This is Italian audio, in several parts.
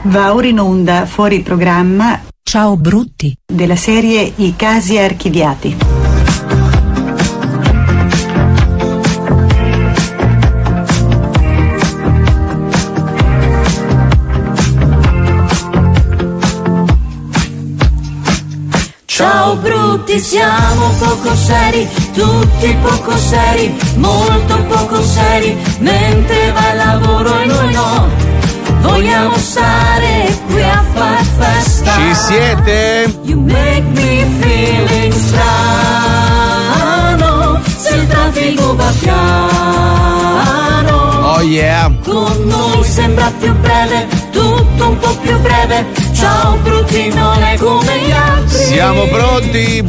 Va ora in onda fuori programma Ciao Brutti della serie I casi archiviati. Ciao brutti, siamo poco seri, tutti poco seri, molto poco seri, mentre va il lavoro e noi no, vogliamo stare qui a far festa. Ci siete? You make me feeling strano, se il traffico va piano. Oh yeah. Con noi sembra più breve, tutto un po' più breve. Ciao brutti, non è come gli altri. Siamo pronti,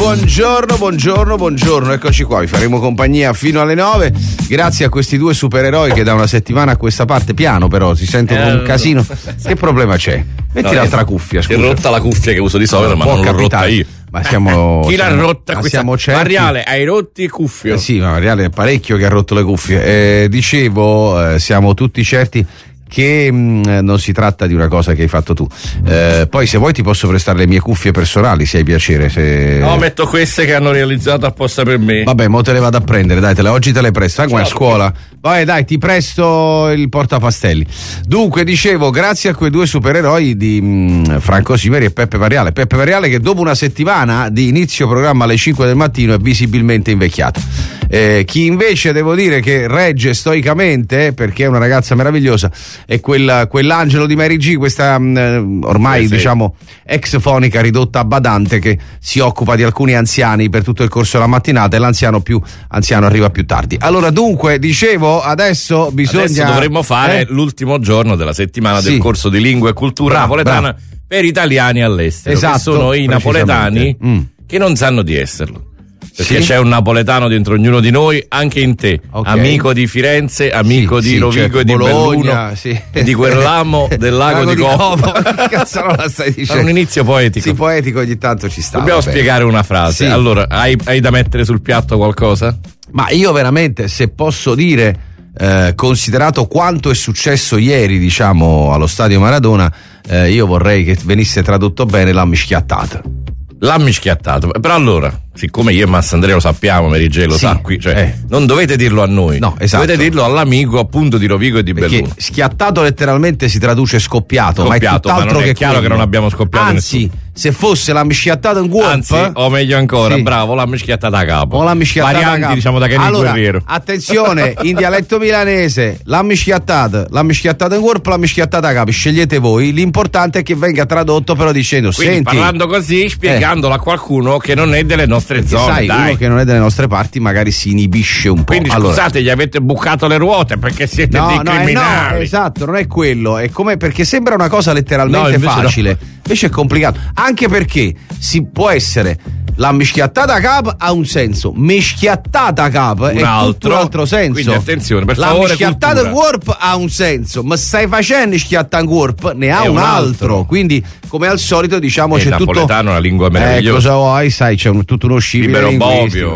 buongiorno, eccoci qua, vi faremo compagnia fino alle 9, grazie a questi due supereroi che da una settimana a questa parte, piano però, si sentono un casino. Che problema c'è? Metti l'altra cuffia, scusa. È rotta la cuffia che uso di solito, ma non l'ho rotta io. Ma siamo chi l'ha rotta questa? Siamo certi. Mariale, hai rotti il cuffio? Sì, ma Mariale è parecchio che ha rotto le cuffie. Dicevo, siamo tutti certi che non si tratta di una cosa che hai fatto tu. Poi se vuoi ti posso prestare le mie cuffie personali, se hai piacere. No, metto queste che hanno realizzato apposta per me. Vabbè, mo te le vado a prendere, dai, oggi te le presto, come a scuola. Vai, dai, ti presto il portapastelli. Dunque, dicevo, grazie a quei due supereroi di Franco Simeri e Peppe Variale. Peppe Variale che dopo una settimana di inizio programma alle 5 del mattino è visibilmente invecchiato. Chi invece devo dire che regge stoicamente, perché è una ragazza meravigliosa, è quell'angelo di Mary G, questa ormai diciamo ex fonica ridotta a badante che si occupa di alcuni anziani per tutto il corso della mattinata, e l'anziano più anziano arriva più tardi. Allora, dunque, dicevo, adesso dovremmo fare l'ultimo giorno della settimana del corso di lingua e cultura napoletana per italiani all'estero. Esatto, che sono i napoletani che non sanno di esserlo. Perché c'è un napoletano dentro ognuno di noi, anche in te, amico di Firenze, amico di Rovigo e di Bologna, Belluno, di quel ramo del lago di Como. Che cazzo la stai dicendo? È un inizio poetico. Sì, poetico ogni tanto ci sta. Dobbiamo spiegare una frase. Sì. Allora, hai da mettere sul piatto qualcosa? Ma io veramente, se posso dire, considerato quanto è successo ieri, diciamo, allo stadio Maradona, io vorrei che venisse tradotto bene l'ha mischiattata. L'ha mischiattato. Però allora, siccome io e Massandrea lo sappiamo, Mary J lo sa qui, cioè non dovete dirlo a noi, no, esatto. Dovete dirlo all'amico appunto di Rovigo e di Belluno. Perché schiattato letteralmente si traduce scoppiato, ma è ma tutt'altro non è che chiaro quello. che non abbiamo scoppiato Anzi, nessuno. se fosse la mischiattata in guarp, anzi, o meglio ancora, bravo, l'ha mischiattata a capo. O la mischiattata varianti, a capo. diciamo, da Kenny Guerriero. Attenzione, in dialetto milanese, la mischiattata in guarp, la mischiattata a capo, scegliete voi, l'importante è che venga tradotto però dicendo, quindi, senti, parlando così, spiegandolo a qualcuno che non è delle nostre zone, sai, dai. uno che non è delle nostre parti magari si inibisce un po'. Quindi scusate, gli avete bucato le ruote perché siete dei criminali. No, esatto, non è quello, è come, perché sembra una cosa letteralmente facile, invece è complicato, anche perché si può essere la mischiattata a capo ha un senso, mischiattata a capo è tutto un altro senso. Quindi attenzione, per la favore, mischiattata in warp ha un senso, ma stai facendo schiatta in warp ne ha un altro. Quindi, come al solito, diciamo, c'è tutto. Il napoletano è una lingua meravigliosa. Cosa vuoi, sai, c'è tutto uno scibile Bobbio,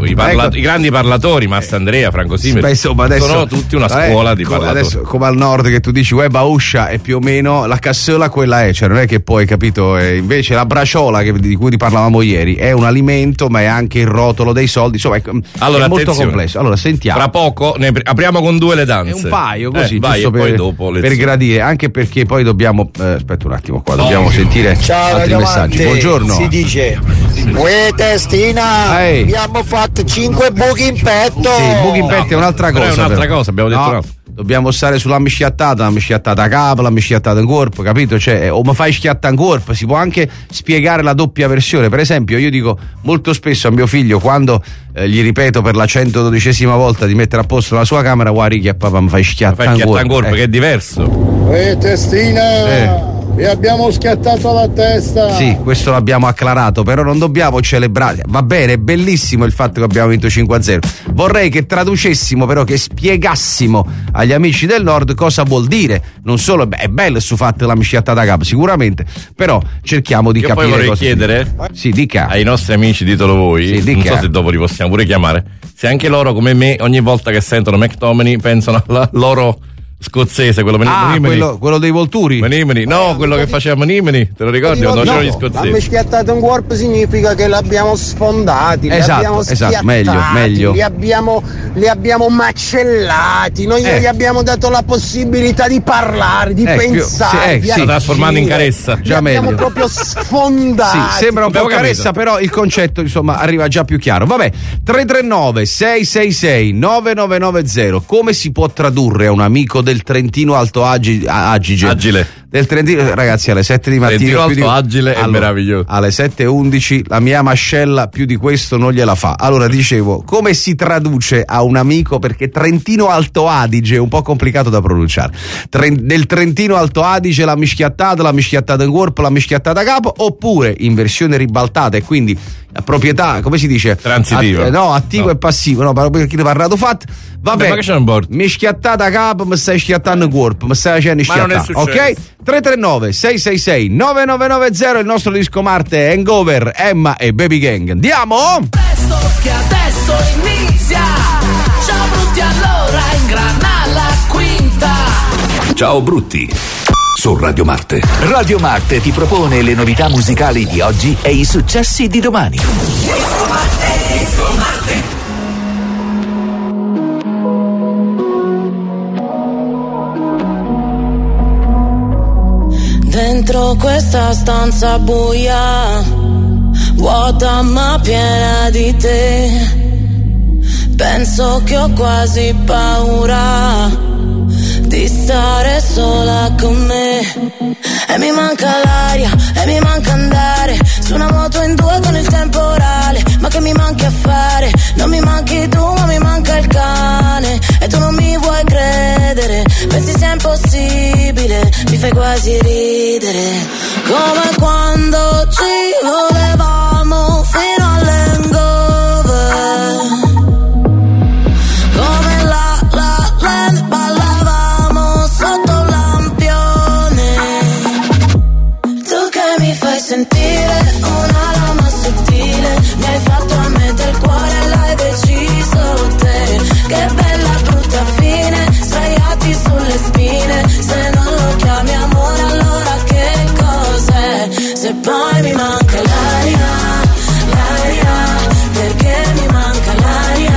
i grandi parlatori, Massandrea, Franco Simeri, sono tutti una scuola di parlatori. Adesso, come al nord, che tu dici Bauscia, è più o meno la cassola, quella è, cioè non è che poi, capito, invece la braciola di cui parlavamo ieri è un alimento, ma è anche il rotolo dei soldi, insomma allora, è molto complesso. Allora, sentiamo. Fra poco ne apriamo con due le danze. È un paio così, vai, giusto poi dopo per gradire, anche perché poi dobbiamo aspetta un attimo qua, dobbiamo sentire altri messaggi. Buongiorno. Si dice uè testina, abbiamo fatto 5 buchi in petto. Sì, buchi in petto è un'altra cosa. È un'altra cosa, abbiamo detto un'altra. Dobbiamo stare sulla mischiattata a capo, la mischiattata in corpo, capito? Cioè, o mi fai schiatta in corpo, si può anche spiegare la doppia versione. Per esempio, io dico molto spesso a mio figlio, quando gli ripeto per la 112esima volta di mettere a posto la sua camera, guardi che a papà mi fai schiatta in corpo, che è diverso. Testina, vi abbiamo schiattato la testa. Sì, questo l'abbiamo acclarato, però non dobbiamo celebrare. Va bene, è bellissimo il fatto che abbiamo vinto 5-0. Vorrei che traducessimo, però, che spiegassimo agli amici del nord cosa vuol dire. Non solo, è bello su fatto la mischiattata a capo, sicuramente, però cerchiamo di capire. Poi vorrei cosa chiedere dica ai nostri amici, ditelo voi, non so se dopo li possiamo pure chiamare, se anche loro come me ogni volta che sentono McTominay pensano alla loro scozzese, quello quello dei Volturi. Manimeni, no, quello che faceva Manimeni, te lo ricordi quando c'erano gli scozzesi? Ma schiattato un corpo significa che l'abbiamo sfondati, li abbiamo schiattati, meglio. Li abbiamo macellati, noi gli abbiamo dato la possibilità di parlare, di pensare, di trasformando in carezza. Già li abbiamo proprio sfondati. Sì, sembra un po' carezza, però il concetto insomma arriva già più chiaro. Vabbè, 339 666 9990. Come si può tradurre a un amico del Trentino Alto Agile? Del Trentino, ragazzi, alle 7 di mattina. Trentino Alto Agile è meraviglioso. Alle 7:11 la mia mascella più di questo non gliela fa. Allora dicevo, come si traduce a un amico, perché Trentino Alto Adige è un po' complicato da pronunciare. Del Trentino Alto Adige la mischiattata in corpo, la mischiattata a capo, oppure in versione ribaltata, e quindi la proprietà, come si dice? Transitiva. Attivo e passivo, no, perché ne parlato fatto. Vabbè, mi schiattata a capo, mi stai schiattando il corpo, mi stai facendo schiattare. Ok? 339 666 9990, il nostro disco Marte, Hangover, Emma e Baby Gang. Andiamo! Presto che adesso inizia. Ciao Brutti, allora ingrana la quinta. Ciao Brutti. Su Radio Marte. Radio Marte ti propone le novità musicali di oggi e i successi di domani. Disco Marte. Dentro questa stanza buia, vuota ma piena di te, penso che ho quasi paura di stare sola con me. E mi manca l'aria, e mi manca andare su una moto in due con il temporale. Ma che mi manchi a fare? Non mi manchi tu, ma mi manca il cane. E tu non mi vuoi credere, pensi sia impossibile, mi fai quasi ridere. Come quando ci volevamo fino all'hangover, come la land ballavamo sotto un lampione. Tu che mi fai sentire una lama sottile, mi hai fatto a metà il cuore e l'hai deciso te. Che bella brutta fine, sdraiati sulle spine. Se non lo chiami amore allora che cos'è? Se poi mi manca l'aria, perché mi manca l'aria,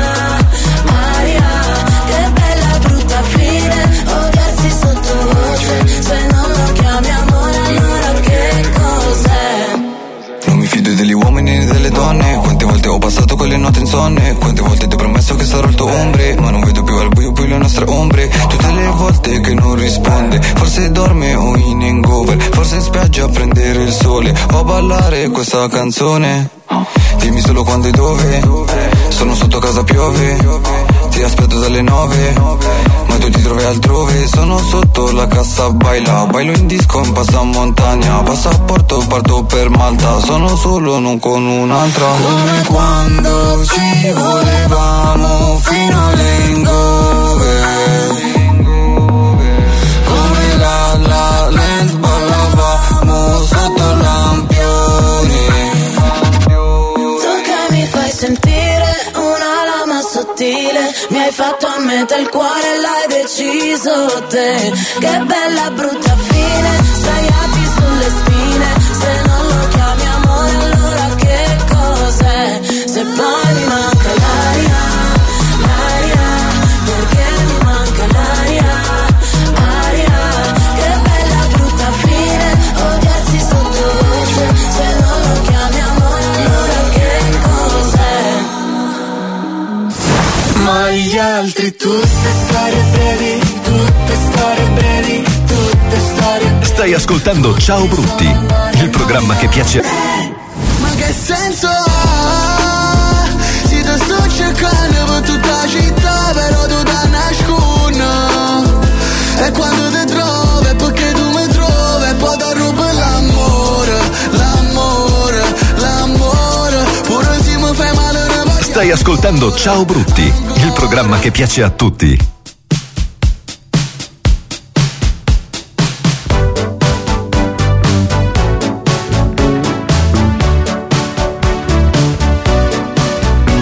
che bella brutta fine, odiarsi sottovoce. Se non lo chiami amore allora che cos'è? Non mi fido degli uomini e delle donne. Quante volte ho passato quelle notti insonne, quante volte ti ho promesso che sarò il tuo ombre, ma non vedo più al buio più le nostre ombre. Tutte le volte che non risponde, forse dorme o in hangover, forse in spiaggia a prendere il sole o a ballare questa canzone. Dimmi solo quando e dove, sono sotto casa piove, ti aspetto dalle 9, ma tu ti trovi altrove. Sono sotto la cassa bailo in disco in passamontagna, passaporto parto per Malta, sono solo non con un'altra. Come quando ci volevamo fino all'hangover, come la land ballavamo sotto lampioni. Tu che mi fai sentire una lama sottile, mi hai fatto a metà il cuore e l'hai deciso te. Che bella brutta fine, sdraiati sulle spine. Se non lo chiami amore allora che cos'è? Se poi mi manca l'aria, perché mi manca l'aria, che bella brutta fine, odiarsi sottovoce. Se non lo chiami amore allora che cos'è? Ma gli altri tutte storie brevi, tutte storie brevi, tutte storie brevi. Stai ascoltando Ciao Brutti, il programma che piace. Ma che senso ha? Se ti sto cercando per tutta la città, però tu ti nascondi. E quando ti trovi è perché tu mi trovi, e poi ti rubo l'amore, pure se mi fai male. Stai ascoltando Ciao Brutti, il programma che piace a tutti.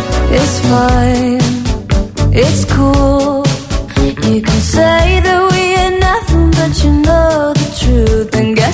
It's fine, it's cool. You can say that we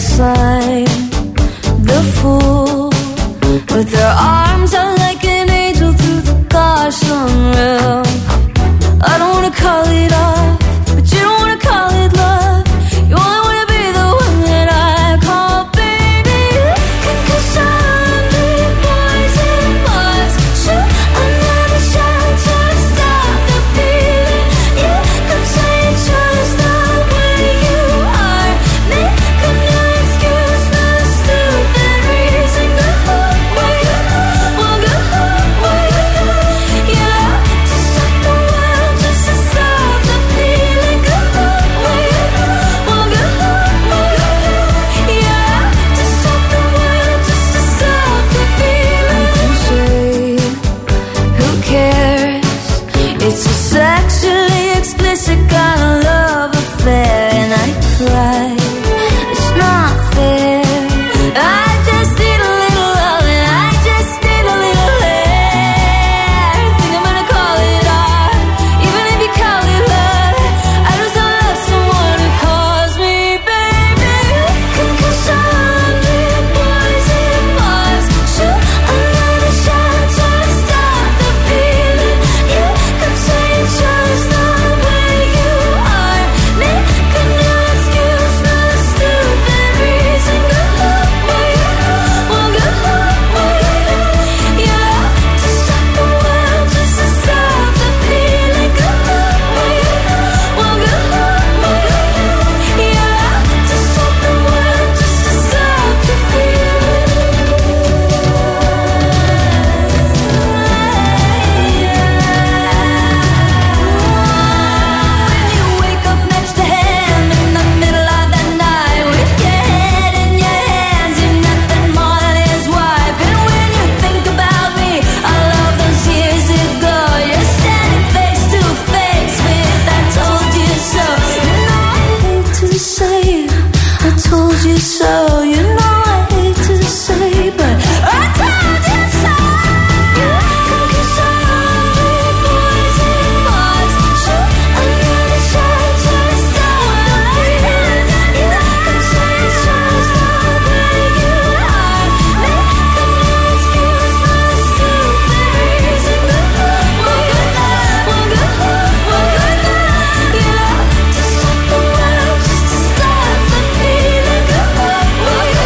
sign. The fool with their arms out like an angel through the car sunroof. I don't wanna call it off, but you don't wanna call it love. You only wanna be the one that I call baby. Cause I'm the poison bars. Shoot another shot to stop the feeling. You could say it's just the way you are. Make a new excuse for the stupid reason. Go away, well go away. Yeah, to stop the world, just to stop the feeling. Go away, well go away. Yeah, to stop the world, just to stop the feeling. Who cares? It's a sexually explicit kind of love affair, and I cried. It's not fair. I just need a little love, and I just need a little hair. Think I'm gonna call it art, even if you call it love. I just don't love someone who calls me baby. Cause I'm the poison bars. Shoot another shot to stop the feeling. You could say it's just the way you are. Make a new excuse for the stupid reason. Go away, well go away. Yeah, to stop the world, just to stop the feeling. Go away, well go away. Yeah, to stop the world, just to stop the feeling. When you wake up next to him in the middle of the night with your head in your hands, you're nothing more than his wife. And when you think about me, all of those years ago, you're standing face to face with I told you so. You know I hate to say it, I told you so. You know I hate to say, but I told you so. Cause I'm the poison bars. Shoot another shot to stop the feeling. You could say it's just the way you are. Make a new excuse for the stupid reason. Go away, well go away. Yeah, to stop the world, just to stop the feeling. Go away, well go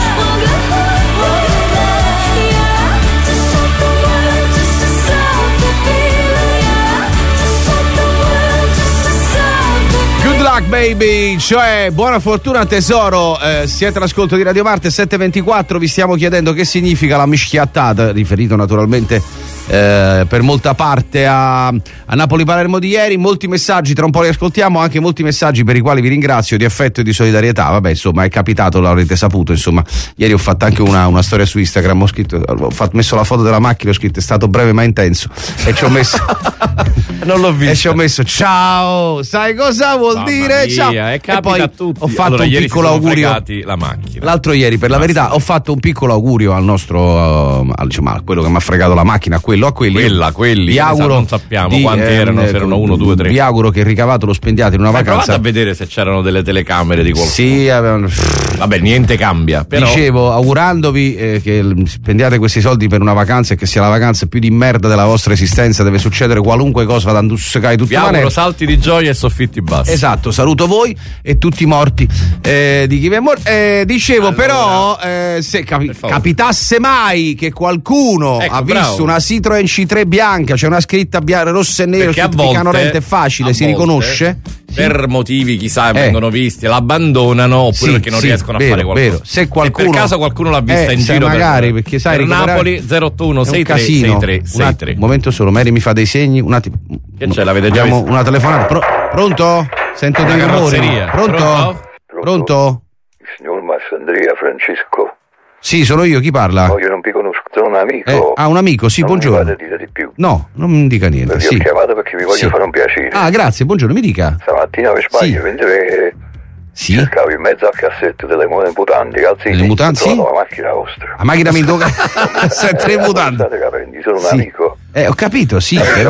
away. Yeah, to stop the world, just to stop the feeling. Yeah, to stop the world, just to stop the feeling. Good luck baby, cioè buona fortuna tesoro. Siete all'ascolto di Radio Marte 724, vi stiamo chiedendo che significa la mischiattata, riferito naturalmente per molta parte a Napoli-Palermo di ieri. Molti messaggi, tra un po' li ascoltiamo, anche molti messaggi per i quali vi ringrazio, di affetto e di solidarietà. Vabbè, insomma, è capitato, l'avrete saputo, insomma. Ieri ho fatto anche una storia su Instagram, ho messo la foto della macchina, ho scritto è stato breve ma intenso, e ci ho messo non l'ho visto, e ci ho messo ciao, sai cosa vuol dire? Mia, Ciao. capita E poi a tutti. ho fatto Allora, un ieri piccolo si sono augurio fregati la macchina. l'altro ieri, per la verità, ho fatto un piccolo augurio al nostro diciamo, a quello che mi ha fregato la macchina, a quelli quelli vi auguro non sappiamo quanti erano, se erano 1, 2, 3. vi auguro che il ricavato lo spendiate in una vacanza. Provate a vedere se c'erano delle telecamere di qualcuno. Sì, vabbè, niente cambia, però dicevo, augurandovi che spendiate questi soldi per una vacanza e che sia la vacanza più di merda della vostra esistenza. Deve succedere qualunque cosa, da tutti vi auguro salti di gioia e soffitti bassi. Esatto, saluto voi e tutti i morti di chi vi è morto. Dicevo, allora, però se capitasse mai che qualcuno ha visto una Citroen C3 bianca, c'è una scritta rossa e nera, Picano Rente, è facile, si riconosce. Per motivi chissà vengono visti, l'abbandonano oppure perché non riescono a fare qualcosa. Se qualcuno, per caso qualcuno l'ha vista in giro, magari perché sai, per Napoli 081 6363. Un momento solo, Mary mi fa dei segni, un attimo. Che c'è, l'avete già vista? Una telefonata. Pronto? Sento dei rumori. Pronto? Il signor Massandria Francesco. Sì, sono io, chi parla? No, io non vi conosco, sono un amico. Un amico, sì, non buongiorno. Non mi dire di più. No, non mi dica niente. Perché ho chiamato perché vi voglio fare un piacere. Ah, grazie, buongiorno, mi dica. Stamattina per sbaglio, mentre cercavo in mezzo al cassetto delle mutanti, calzini, ho la macchina vostra. La macchina mi tocca sempre in mutande. Sono un amico. Ho capito, sì, però.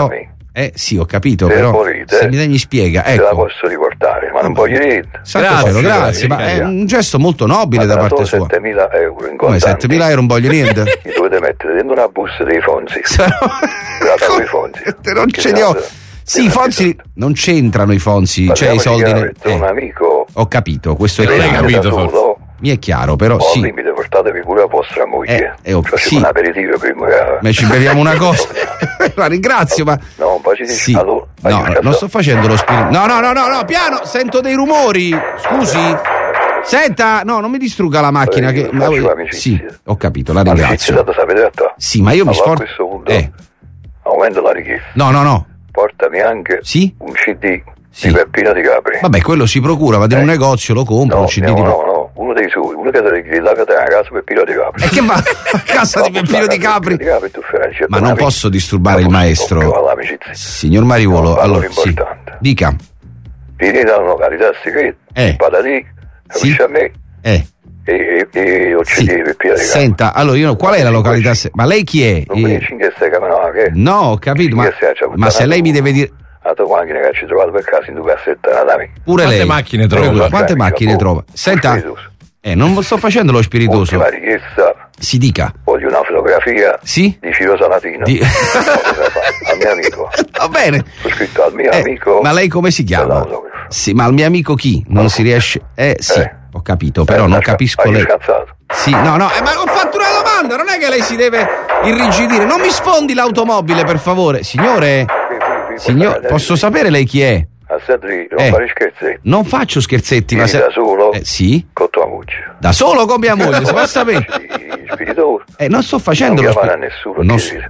Sì, ho capito, se però volete, se mi spiega, te la posso riportare, ma non voglio niente. Grazie, ma è un gesto molto nobile da parte sua. 7.000 euro in Come contanti. 7.000 euro non voglio niente. Mi dovete mettere dentro una busta dei Fonzi. Quei Fonzi. Non ce li ho. Sì, i Fonzi non c'entrano i Fonzi, cioè i soldi. Un amico. Ho capito, questo è non chiaro. hai capito, mi è chiaro, però al limite portatevi pure la vostra moglie. Sì. Un aperitivo prima. Ma ci beviamo una cosa. La ringrazio, ma no, poi ci dici no, non sto facendo lo spirito. No, piano, sento dei rumori. Scusi. Senta, no, non mi distrugga la macchina che sì, ho capito, la ringrazio. Sì, ma io mi sforzo. A questo punto aumento la richiesta. No. Portami anche un CD di Peppino Di Capri. Vabbè, quello si procura, vado in un negozio, lo compro, un CD no, uno dei suoi, uno che la catena a casa Peppino Di Capri. E che va a casa di Peppino Di Capri? Ma non posso disturbare il maestro. Signor Mariuolo, allora sì. Dica. Finita la località segreta, patatì, capisci a me? E uccidi Peppino Di Capri. Senta, allora qual è la località? Ma lei chi è? No, ho capito, ma se lei mi deve dire. La tua macchina che ci trovato per caso in due cassette, pure quante lei. Macchine trova? Quante macchine trova? Senta, non sto facendo lo spiritoso. Ultima richiesta. Si dica. Voglio una fotografia di Ciro Salatino. Al mio amico. Va bene. Ho scritto al mio amico. Ma lei come si chiama? Sì, ma al mio amico chi? Non si riesce. Sì, ho capito, però non capisco lei. Sì, no, ma ho fatto una domanda, non è che lei si deve irrigidire. Non mi sfondi l'automobile, per favore. Signore, posso sapere lei chi è? Non fare scherzetti. Non faccio scherzetti, ma da solo? Sì. Con tua moglie. Da solo con mia moglie, si può sapere? Spiritoso. Non sto facendo non chiamare a nessuno.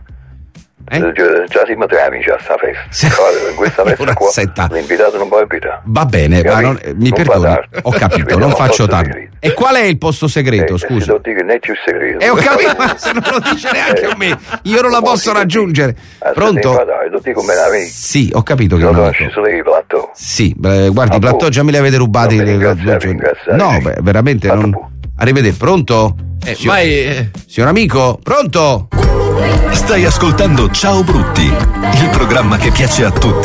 Già siamo 3 amici a sta festa. In questa festa qua l'invitato non può invitare. Va bene, ma mi perdoni. Ho capito, non faccio tardi. E qual è il posto segreto, scusi? Non dico né più segreto. Ho capito, ma se non lo dice neanche a me, io non la posso raggiungere. Pronto? Sì, ho capito che sì, guardi, i plateau già me li avete rubati. No, veramente non. Arrivederci, pronto? Signor amico, pronto? Stai ascoltando Ciao Brutti, il programma che piace a tutti.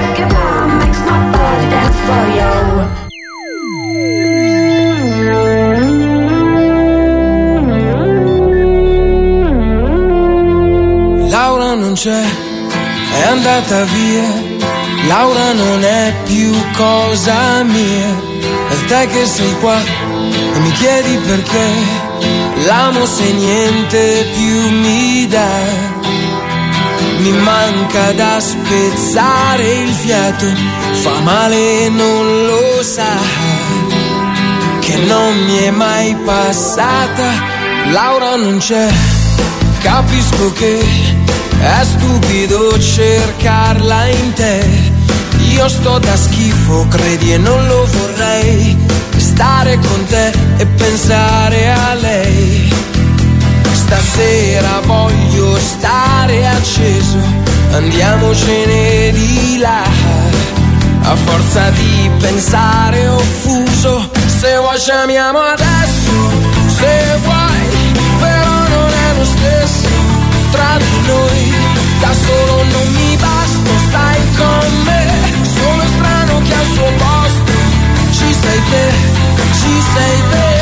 Laura non c'è, è andata via. Laura non è più cosa mia. Per te che sei qua e mi chiedi perché. L'amo se niente più mi dà. Mi manca da spezzare il fiato. Fa male e non lo sa. Che non mi è mai passata. Laura non c'è. Capisco che è stupido cercarla in te. Io sto da schifo, credi, e non lo vorrei. Stare con te e pensare a lei. Stasera voglio stare acceso, andiamocene di là. A forza di pensare offuso, se vuoi chiamiamo adesso, se vuoi, però non è lo stesso tra di noi. Da solo non mi basta, stai con me, sono strano che al suo posto ci sei te, ci sei te.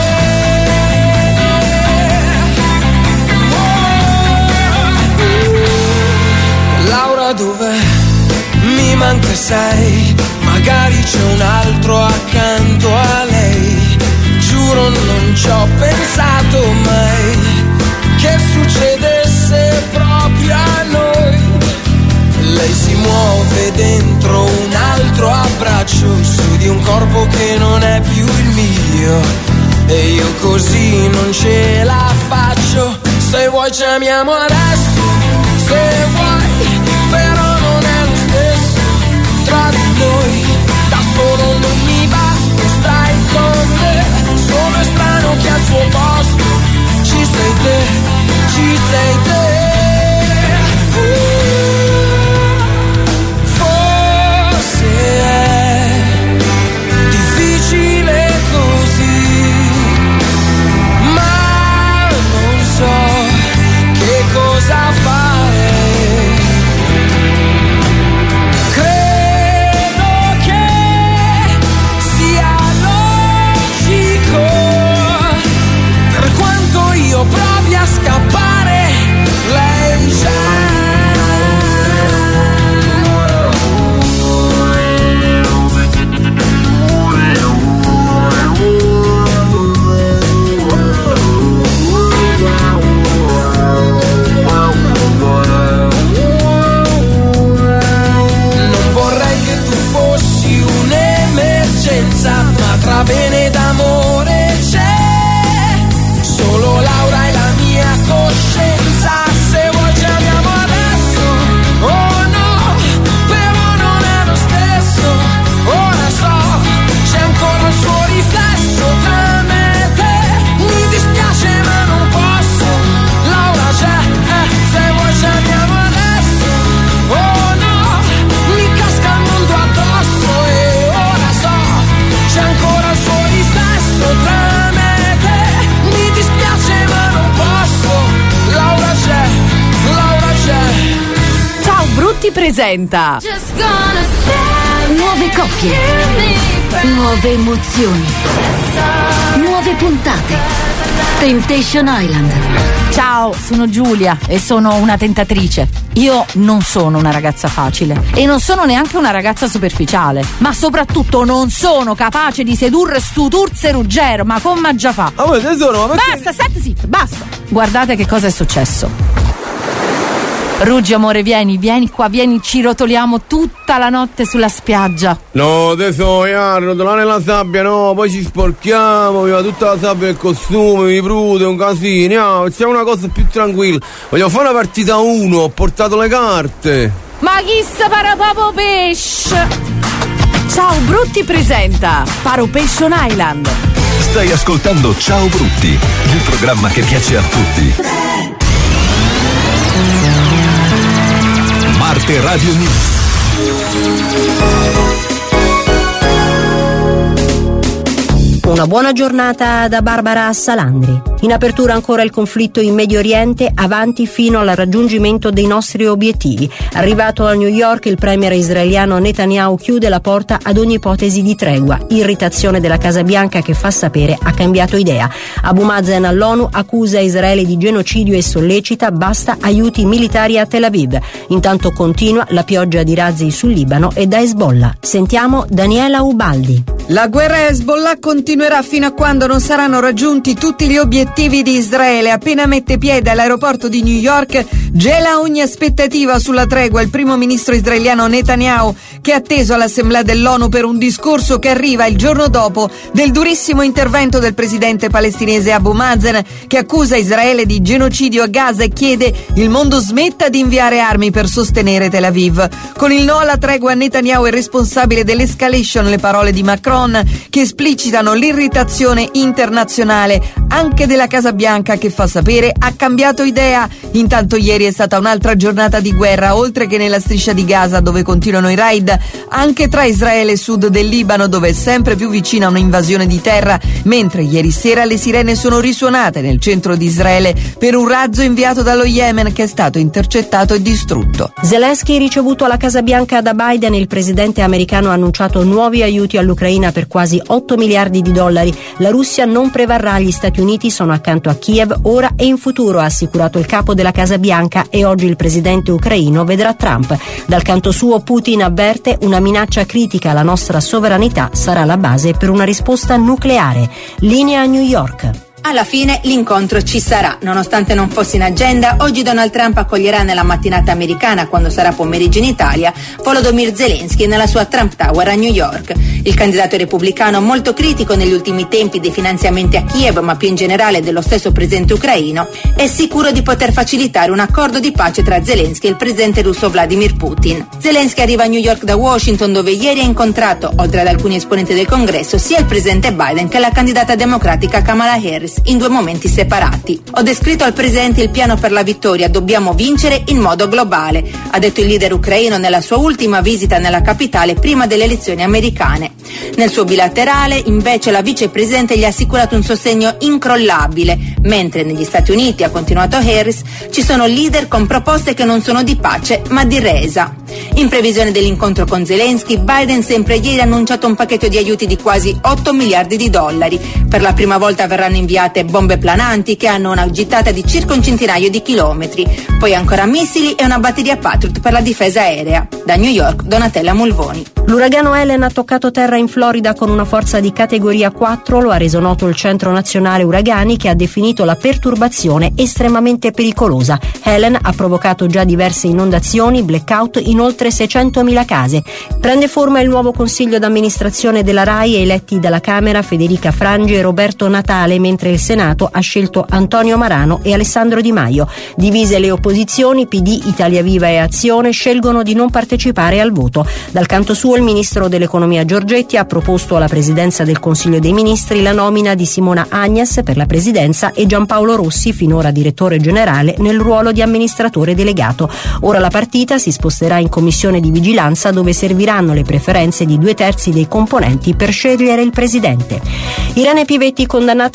Laura dov'è? Mi manca sei, magari c'è un altro accanto a lei. Giuro non ci ho pensato mai che succedesse proprio a noi. Lei si muove dentro un altro abbraccio, su di un corpo che non è più il mio, e io così non ce la faccio. Se vuoi chiamiamo adesso, se vuoi, però non è lo stesso tra di noi. Da solo non mi basta, stai con me, sono strano che al suo posto ci sei te, ci sei te. Cosa fare? Brutti presenta nuove coppie, nuove emozioni, nuove puntate. Temptation Island. Ciao, sono Giulia e sono una tentatrice. Io non sono una ragazza facile e non sono neanche una ragazza superficiale, ma soprattutto non sono capace di sedurre stu Turze Ruggero, ma come già fa? Tesoro, ma perché... Basta, state zitto, basta. Guardate che cosa è successo. Ruggi, amore, vieni qua, ci rotoliamo tutta la notte sulla spiaggia. No, tesoro, rotolare nella sabbia, no, poi ci sporchiamo, mi va tutta la sabbia del costume, mi prude, un casino, facciamo una cosa più tranquilla. Vogliamo fare una partita 1, ho portato le carte. Ma chi sa parapapo pesce? Ciao Brutti presenta Paropation Island. Stai ascoltando Ciao Brutti, il programma che piace a tutti. Marte Radio News. Una buona giornata da Barbara Salandri. In apertura ancora il conflitto in Medio Oriente, avanti fino al raggiungimento dei nostri obiettivi. Arrivato a New York, il premier israeliano Netanyahu chiude la porta ad ogni ipotesi di tregua. Irritazione della Casa Bianca che fa sapere ha cambiato idea. Abu Mazen all'ONU accusa Israele di genocidio e sollecita basta aiuti militari a Tel Aviv. Intanto continua la pioggia di razzi sul Libano e da Hezbollah. Sentiamo Daniela Ubaldi. La guerra a Hezbollah continuerà fino a quando non saranno raggiunti tutti gli obiettivi di Israele. Appena mette piede all'aeroporto di New York, gela ogni aspettativa sulla tregua. Il primo ministro israeliano Netanyahu, che è atteso all'Assemblea dell'ONU per un discorso che arriva il giorno dopo del durissimo intervento del presidente palestinese Abu Mazen, che accusa Israele di genocidio a Gaza e chiede il mondo smetta di inviare armi per sostenere Tel Aviv. Con il no alla tregua, Netanyahu è responsabile dell'escalation, le parole di Macron che esplicitano l'irritazione internazionale, anche della Casa Bianca che fa sapere ha cambiato idea. Intanto ieri è stata un'altra giornata di guerra, oltre che nella striscia di Gaza dove continuano i raid, anche tra Israele e sud del Libano dove è sempre più vicina un'invasione di terra, mentre ieri sera le sirene sono risuonate nel centro di Israele per un razzo inviato dallo Yemen che è stato intercettato e distrutto. Zelensky ricevuto alla Casa Bianca da Biden, il presidente americano ha annunciato nuovi aiuti all'Ucraina per quasi 8 miliardi di dollari. La Russia non prevarrà, gli Stati Uniti sono accanto a Kiev ora e in futuro, ha assicurato il capo della Casa Bianca, e oggi il presidente ucraino vedrà Trump. Dal canto suo Putin avverte una minaccia critica alla nostra sovranità sarà la base per una risposta nucleare. Linea a New York. Alla fine l'incontro ci sarà, nonostante non fosse in agenda. Oggi Donald Trump accoglierà nella mattinata americana, quando sarà pomeriggio in Italia, Volodymyr Zelensky nella sua Trump Tower a New York. Il candidato repubblicano, molto critico negli ultimi tempi dei finanziamenti a Kiev, ma più in generale dello stesso presidente ucraino, è sicuro di poter facilitare un accordo di pace tra Zelensky e il presidente russo Vladimir Putin. Zelensky arriva a New York da Washington, dove ieri ha incontrato, oltre ad alcuni esponenti del Congresso, sia il presidente Biden che la candidata democratica Kamala Harris, in due momenti separati. Ho descritto al presidente il piano per la vittoria, dobbiamo vincere in modo globale, ha detto il leader ucraino nella sua ultima visita nella capitale prima delle elezioni americane. Nel suo bilaterale, invece, la vicepresidente gli ha assicurato un sostegno incrollabile, mentre negli Stati Uniti, ha continuato Harris, ci sono leader con proposte che non sono di pace ma di resa. In previsione dell'incontro con Zelensky, Biden sempre ieri ha annunciato un pacchetto di aiuti di quasi 8 miliardi di dollari. Per la prima volta verranno inviate bombe plananti che hanno una gittata di circa un centinaio di chilometri, poi ancora missili e una batteria Patriot per la difesa aerea. Da New York, Donatella Mulvoni. L'uragano Helen ha toccato terra in Florida con una forza di categoria 4, lo ha reso noto il Centro Nazionale Uragani, che ha definito la perturbazione estremamente pericolosa. Helen ha provocato già diverse inondazioni, blackout in oltre 600.000 case. Prende forma il nuovo consiglio d'amministrazione della RAI, eletti dalla Camera Federica Frangi e Roberto Natale, mentre il Senato ha scelto Antonio Marano e Alessandro Di Maio. Divise le opposizioni, PD, Italia Viva e Azione scelgono di non partecipare al voto. Dal canto suo il ministro dell'economia Giorgetti ha proposto alla presidenza del Consiglio dei Ministri la nomina di Simona Agnes per la presidenza e Giampaolo Rossi, finora direttore generale, nel ruolo di amministratore delegato. Ora la partita si sposterà in commissione di vigilanza, dove serviranno le preferenze di 2/3 dei componenti per scegliere il presidente. Irene Pivetti, condannata a 4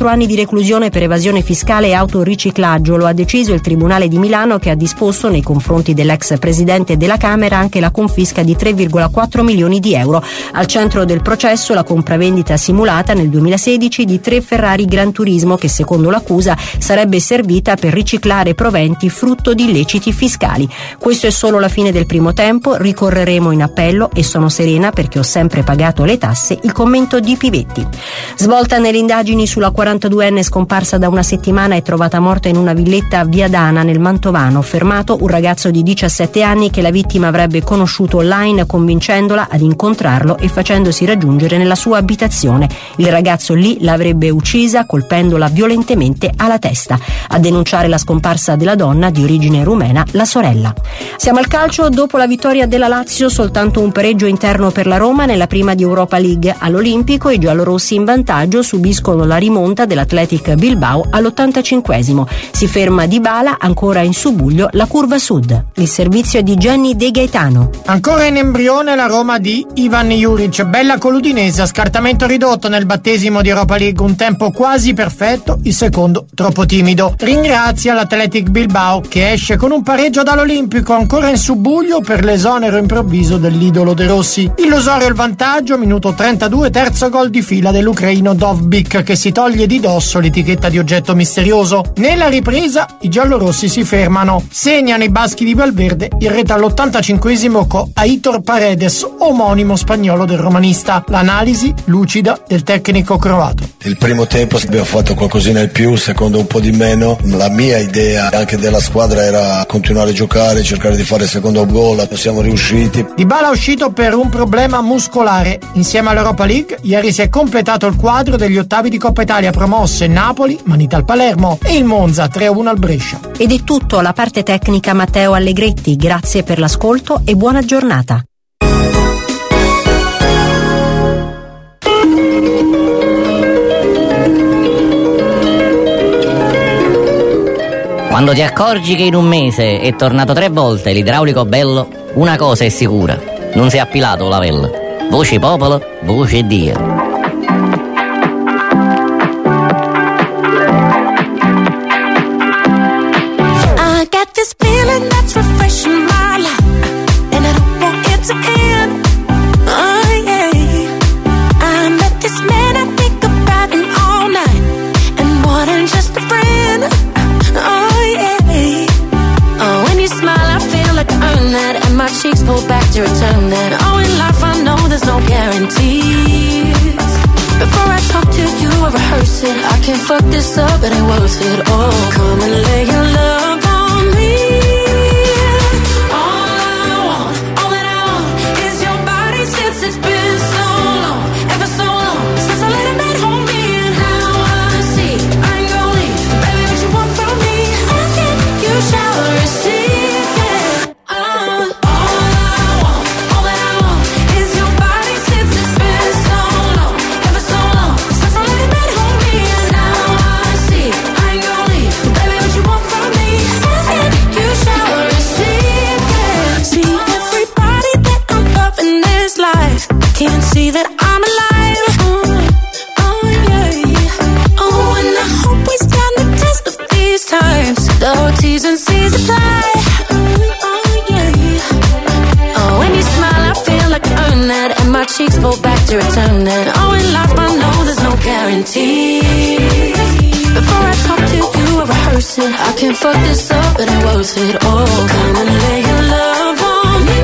anni di reclusione per evasione fiscale e autoriciclaggio. Lo ha deciso il Tribunale di Milano, che ha disposto nei confronti dell'ex presidente della Camera anche la confisca di 3,4 milioni di euro. Al centro del processo la compravendita simulata nel 2016 di 3 Ferrari Gran Turismo, che secondo l'accusa sarebbe servita per riciclare proventi frutto di illeciti fiscali. Questo è solo la fine del primo tempo, ricorreremo in appello e sono serena perché ho sempre pagato le tasse, il commento di Pivetti. Svolta nelle indagini sulla 42enne scomparsa da una settimana e trovata morta in una villetta a Via Dana nel Mantovano. Fermato un ragazzo di 17 anni che la vittima avrebbe conosciuto online, convincendola ad incontrarlo e facendosi raggiungere nella sua abitazione. Il ragazzo lì l'avrebbe uccisa colpendola violentemente alla testa. A denunciare la scomparsa della donna, di origine rumena, la sorella. Siamo al calcio. Dopo la vittoria della Lazio, soltanto un pareggio interno per la Roma nella prima di Europa League. All'Olimpico i giallorossi in vantaggio subiscono la rimonta dell'Athletic Bilbao all'85esimo. Si ferma Dybala, ancora in subbuglio la curva sud. Il servizio di Gianni De Gaetano. Ancora in embrione la Roma di Ivan Juric, bella col Udinese, a scartamento ridotto nel battesimo di Europa League, un tempo quasi perfetto, il secondo troppo timido. Ringrazia l'Athletic Bilbao che esce con un pareggio dall'Olimpico, ancora in subbuglio per l'esonero improvviso dell'idolo De Rossi. Illusorio il vantaggio, minuto 32, terzo gol di fila dell'ucraino Dovbyk, che si toglie di dosso l'etichetta di oggetto misterioso. Nella ripresa i giallorossi si fermano, segnano i baschi di Valverde il rete all'85esimo con Aitor Paredes, omonimo spagnolo del romanista. L'analisi lucida del tecnico croato. Il primo tempo abbiamo fatto qualcosina in più, il secondo un po' di meno. La mia idea anche della squadra era continuare a giocare, cercare di fare il secondo gol, non siamo riusciti. Dybala è uscito per un problema muscolare. Insieme all'Europa League ieri si è completato il quadro degli ottavi di Coppa Italia, promosse Napoli, Manita al Palermo e il Monza 3-1 al Brescia. Ed è tutto, alla parte tecnica Matteo Allegretti. Grazie per l'ascolto e buona giornata. Quando ti accorgi che in un mese è tornato 3 volte l'idraulico bello, una cosa è sicura: non si è appilato la vella. Voce popolo, voce Dio. Cheeks pull back to return that. Oh, in life I know there's no guarantees. Before I talk to you, I rehearse it. I can't fuck this up, it ain't worth it. Oh, come and lay your love on me. All that I want is your body since it's been so long, ever so long, since I let a man hold me. And now I see I ain't gonna leave, baby, what you want from me? Ask it, you shall receive. Can't see that I'm alive. Oh yeah. Oh, and I hope we stand the test of these times. The T's and C's apply. Oh yeah. Oh, when you smile, I feel like I earn that, and my cheeks pull back to return that. Oh, in life I know there's no guarantees. Before I talk to you, I rehearse it. I can't fuck this up, it ain't worth it. Oh, come and lay your love on me.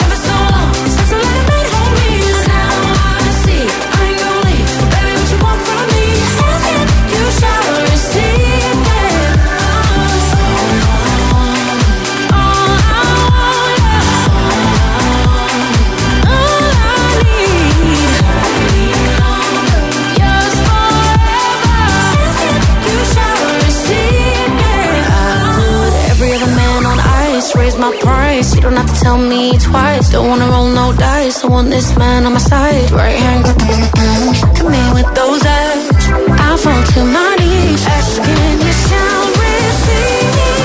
Want You don't have to tell me twice. Don't wanna roll no dice. I want this man on my side. Right hand, look at me with those eyes. I fall to my knees, asking you shall receive.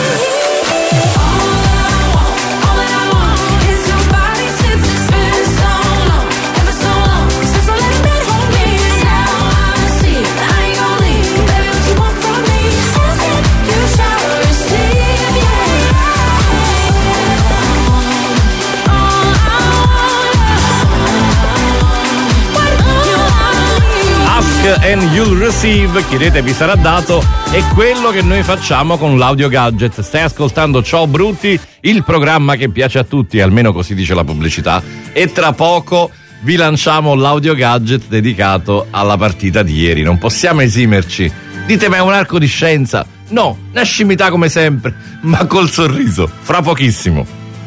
And you'll receive, chiedete vi sarà dato, è quello che noi facciamo con l'audio gadget. Stai ascoltando Ciao Brutti, il programma che piace a tutti, almeno così dice la pubblicità, e tra poco vi lanciamo l'audio gadget dedicato alla partita di ieri. Non possiamo esimerci. Dite, ma è un arco di scienza? No, una scimità come sempre, ma col sorriso, fra pochissimo.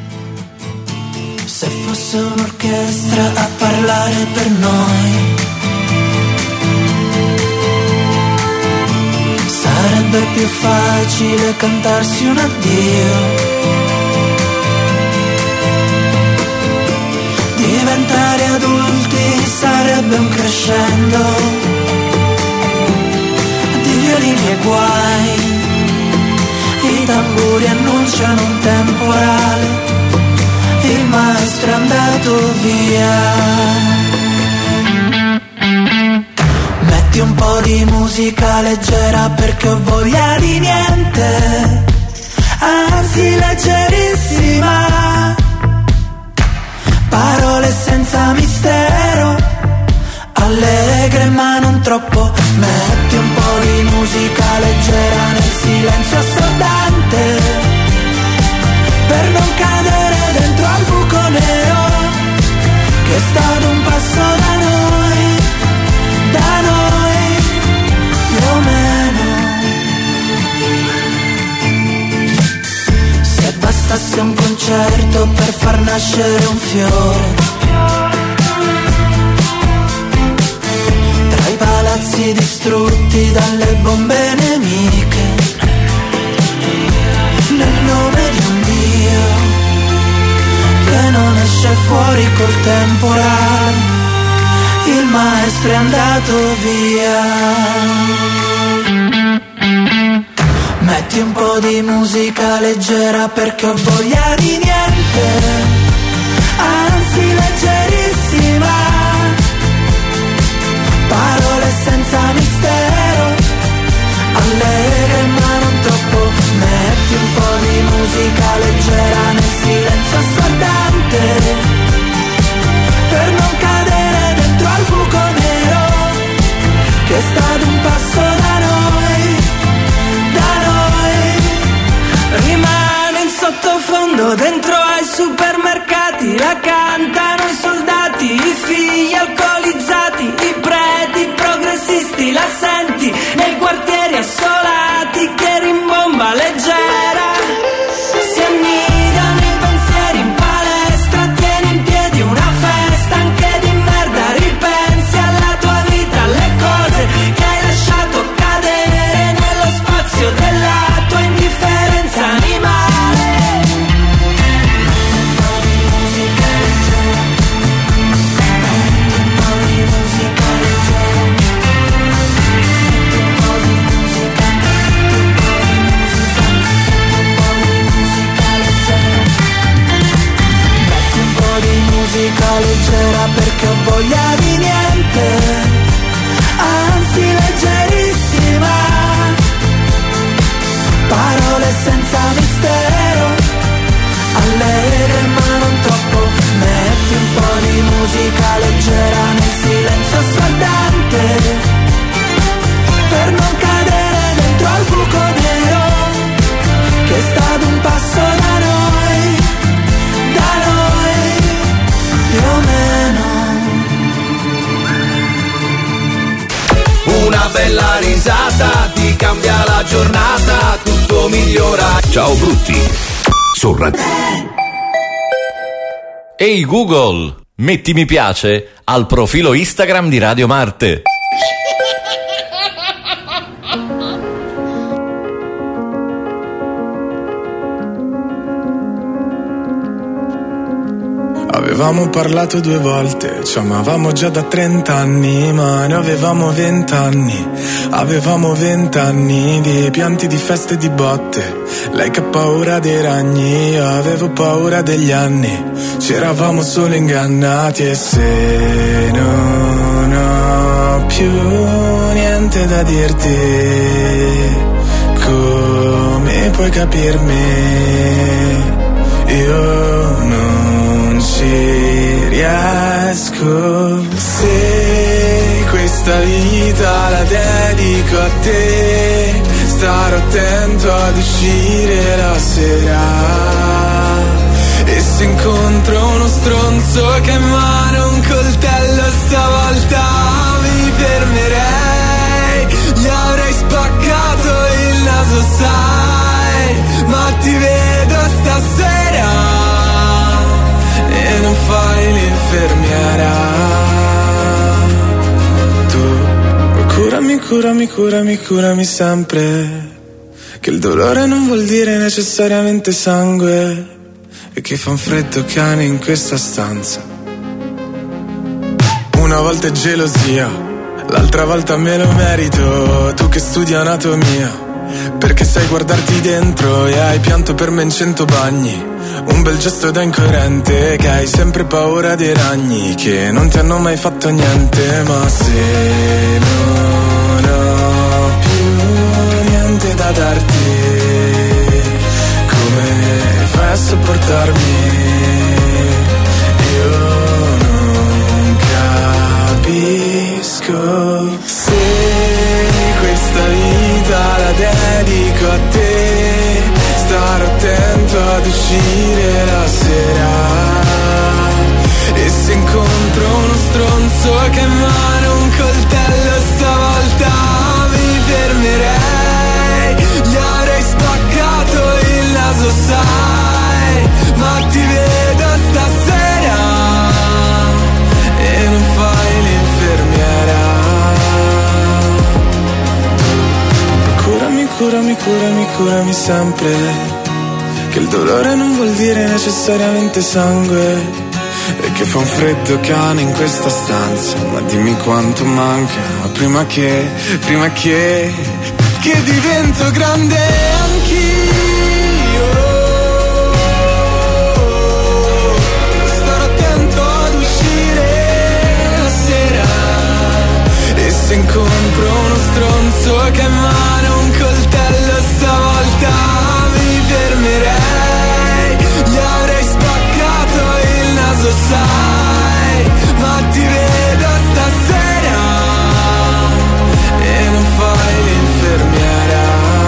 Se fosse un'orchestra a parlare per noi, sarebbe più facile cantarsi un addio. Diventare adulti sarebbe un crescendo di violini e guai. I tamburi annunciano un temporale, il maestro è andato via. Metti un po' di musica leggera perché ho voglia di niente, anzi leggerissima. Parole senza mistero, allegre ma non troppo. Metti un po' di musica leggera nel silenzio assordante, per non cadere dentro al buco nero che è stato un passo da noi, da noi, più o meno. Se bastasse un concerto per far nascere un fiore, tra i palazzi distrutti dalle bombe nemiche, nel nome di un Dio che non esce fuori col temporale, il maestro è andato via. Metti un po' di musica leggera perché ho voglia di niente, anzi leggerissima. Parole senza mistero, allegre ma non troppo. Metti un po' di musica leggera nel silenzio assordante, per non cadere dentro al buco nero che è stato un passo da noi, da noi. Rimane in sottofondo dentro ai supermercati, la cantano i soldati, i figli alcolizzati, i preti progressisti, la senti nei quartieri assolati che rimbomba leggera. Si annidano i pensieri in palestra, tieni in piedi una festa anche di merda, ripensi alla tua vita, alle cose che hai lasciato cadere nello spazio della tua indifferenza animale. Un po' di musica leggera, un po' di musica leggera, un po' di musica, un po' di musica, un po' di musica leggera. Metti un po' di musica leggera perché ho voglia di niente, anzi leggerissima. Parole senza mistero, allegre ma non troppo. Metti un po' di musica leggera nel silenzio assordante, per non cadere dentro al buco nero che è stato un passo da noi, più o meno. Una bella risata ti cambia la giornata, tutto migliora. Ciao Brutti su Radio. Ehi Google, metti mi piace al profilo Instagram di Radio Marte. Avevamo parlato 2 volte, ci amavamo già da 30 anni, ma ne avevamo 20 anni. Avevamo 20 anni di pianti, di feste e di botte. Lei che ha paura dei ragni, io avevo paura degli anni. Ci eravamo solo ingannati e se non ho più niente da dirti, come puoi capirmi? Io non ci riesco. Se questa vita la dedico a te, starò attento ad uscire la sera. E se incontro uno stronzo che in mano un coltello, stavolta mi fermerei. Gli avrei spaccato il naso, sai, ma ti vedo stasera e non fai l'infermiera. Tu curami sempre, che il dolore non vuol dire necessariamente sangue, e che fa un freddo cane in questa stanza. Una volta è gelosia, l'altra volta me lo merito. Tu che studi anatomia, perché sai guardarti dentro e hai pianto per me in 100 bagni. Un bel gesto da incoerente, che hai sempre paura dei ragni, che non ti hanno mai fatto niente. Ma se non ho più niente da darti, come fai a sopportarmi? Io non capisco. Se questa vita la dedico a te, starò attento ad uscire la sera. E se incontro uno stronzo che in mano un coltello, stavolta mi fermerei. Gli avrei spaccato il naso, sai, ma ti vedo stasera e non fai l'infermiera. Curami sempre, che il dolore non vuol dire necessariamente sangue, e che fa un freddo cane in questa stanza. Ma dimmi quanto manca prima che divento grande anch'io. Starò attento ad uscire la sera, e se incontro uno stronzo che in mano un coltello, stavolta mi fermerei. Gli avrei spaccato il naso, sai, ma ti vedo stasera e non fai l'infermiera.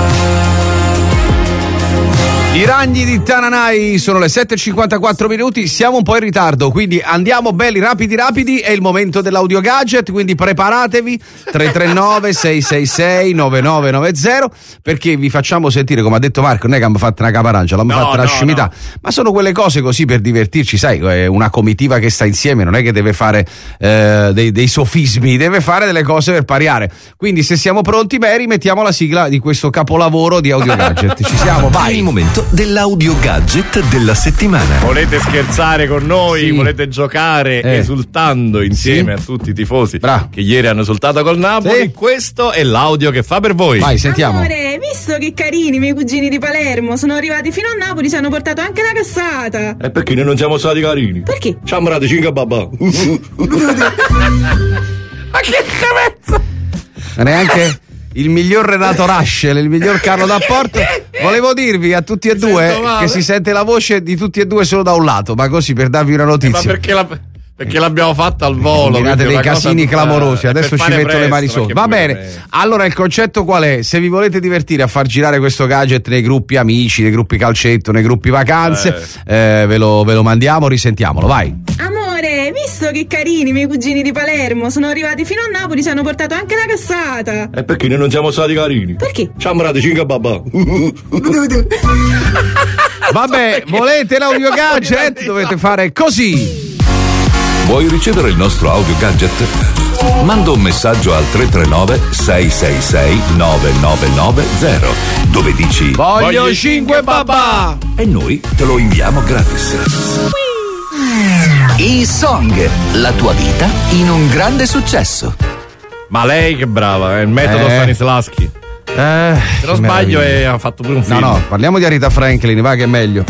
I ragni di Tananai, sono le 7:54, siamo un po' in ritardo, quindi andiamo belli rapidi, è il momento dell'audio gadget, quindi preparatevi. 339 666 9990, perché vi facciamo sentire, come ha detto Marco, non è che abbiamo fatto una caparancia, l'abbiamo fatta una scimità, ma sono quelle cose così per divertirci, sai, una comitiva che sta insieme non è che deve fare dei sofismi, deve fare delle cose per pariare. Quindi se siamo pronti, Mary, mettiamo la sigla di questo capolavoro di audio gadget. Ci siamo, vai. Il momento dell'audio gadget della settimana. Volete scherzare con noi? Sì. Volete giocare esultando insieme a tutti i tifosi che ieri hanno esultato col Napoli? Sì. Questo è l'audio che fa per voi. Vai, sentiamo. Amore, visto che carini i miei cugini di Palermo sono arrivati fino a Napoli, ci hanno portato anche la cassata. E perché noi non siamo stati carini? Perché? Ci hanno dato 5 babà. Ma che cavezza! Neanche il miglior Renato Raschel, il miglior Carlo D'Apporto. Volevo dirvi a tutti e due che si sente la voce di tutti e due solo da un lato, ma così per darvi una notizia. Ma perché l'abbiamo fatta al volo? Mirate dei casini clamorosi, adesso ci metto le mani sotto. Va bene, allora il concetto qual è? Se vi volete divertire a far girare questo gadget nei gruppi amici, nei gruppi calcetto, nei gruppi vacanze, ve lo mandiamo, risentiamolo, vai. Amore, visto che carini i miei cugini di Palermo sono arrivati fino a Napoli, ci hanno portato anche la cassata. E perché noi non siamo stati carini? Perché? Ci hanno dato 5 babà. Vabbè, volete l'audio gadget? Dovete fare così. Vuoi ricevere il nostro audio gadget? Manda un messaggio al 339 666 9990, dove dici voglio 5 babà, e noi te lo inviamo gratis. E-Song, la tua vita in un grande successo. Ma lei che brava, è il metodo Stanislavski. Se non sbaglio ha fatto pure un film. No, parliamo di Aretha Franklin, va che è meglio.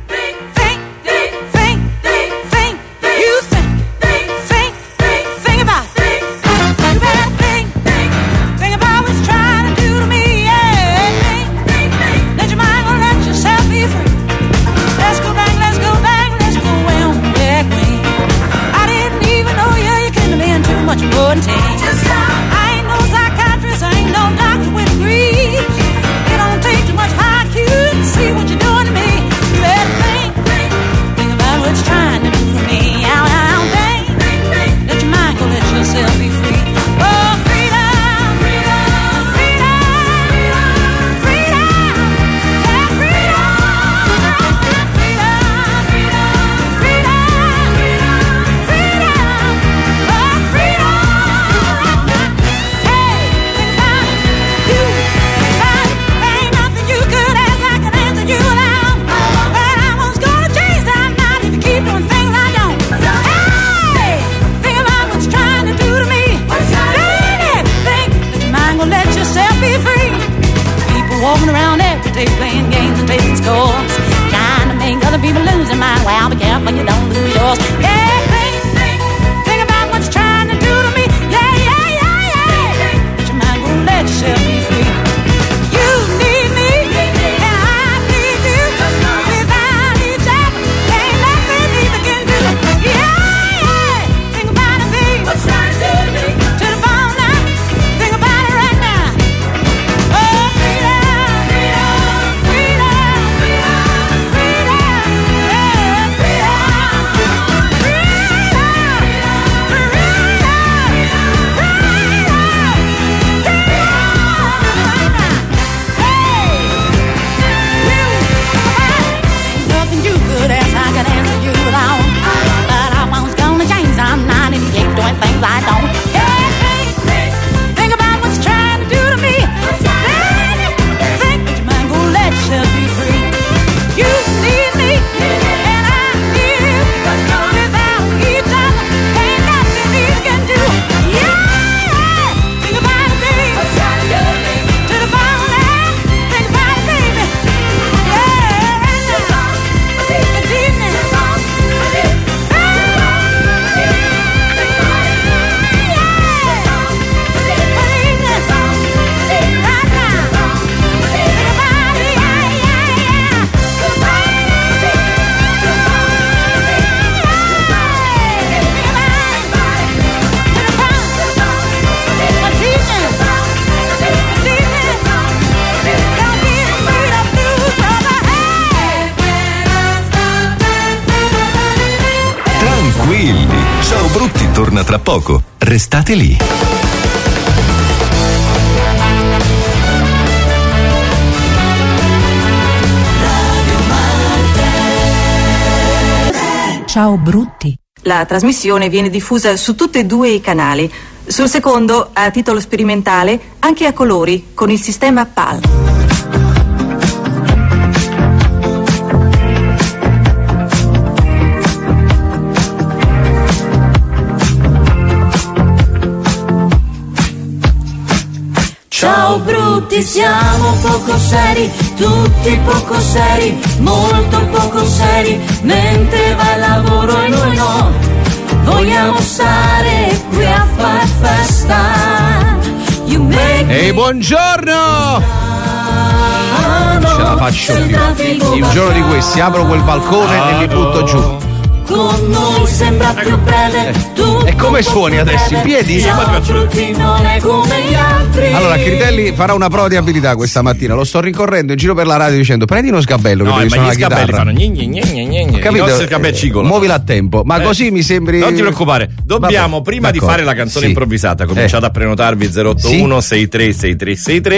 Ciao Brutti torna tra poco. Restate lì. Ciao Brutti. La trasmissione viene diffusa su tutti e due i canali. Sul secondo, a titolo sperimentale, anche a colori, con il sistema PAL. Ciao brutti, siamo poco seri, tutti poco seri, molto poco seri, mentre va il lavoro e noi no, vogliamo stare qui a far festa. Ehi, buongiorno! Non ce la faccio più. Il giorno di questi apro quel balcone e mi butto giù. Con noi sembra più belle. E come suoni adesso? In piedi? Non è come gli altri. Allora, Critelli farà una prova di abilità questa mattina. Lo sto rincorrendo in giro per la radio dicendo: prendi uno sgabello che devi suonare la chitarra. Fanno gne. Capito? Muovila a tempo. Ma così mi sembri. Non ti preoccupare. Dobbiamo, prima di fare la canzone improvvisata, cominciate a prenotarvi 081 636363.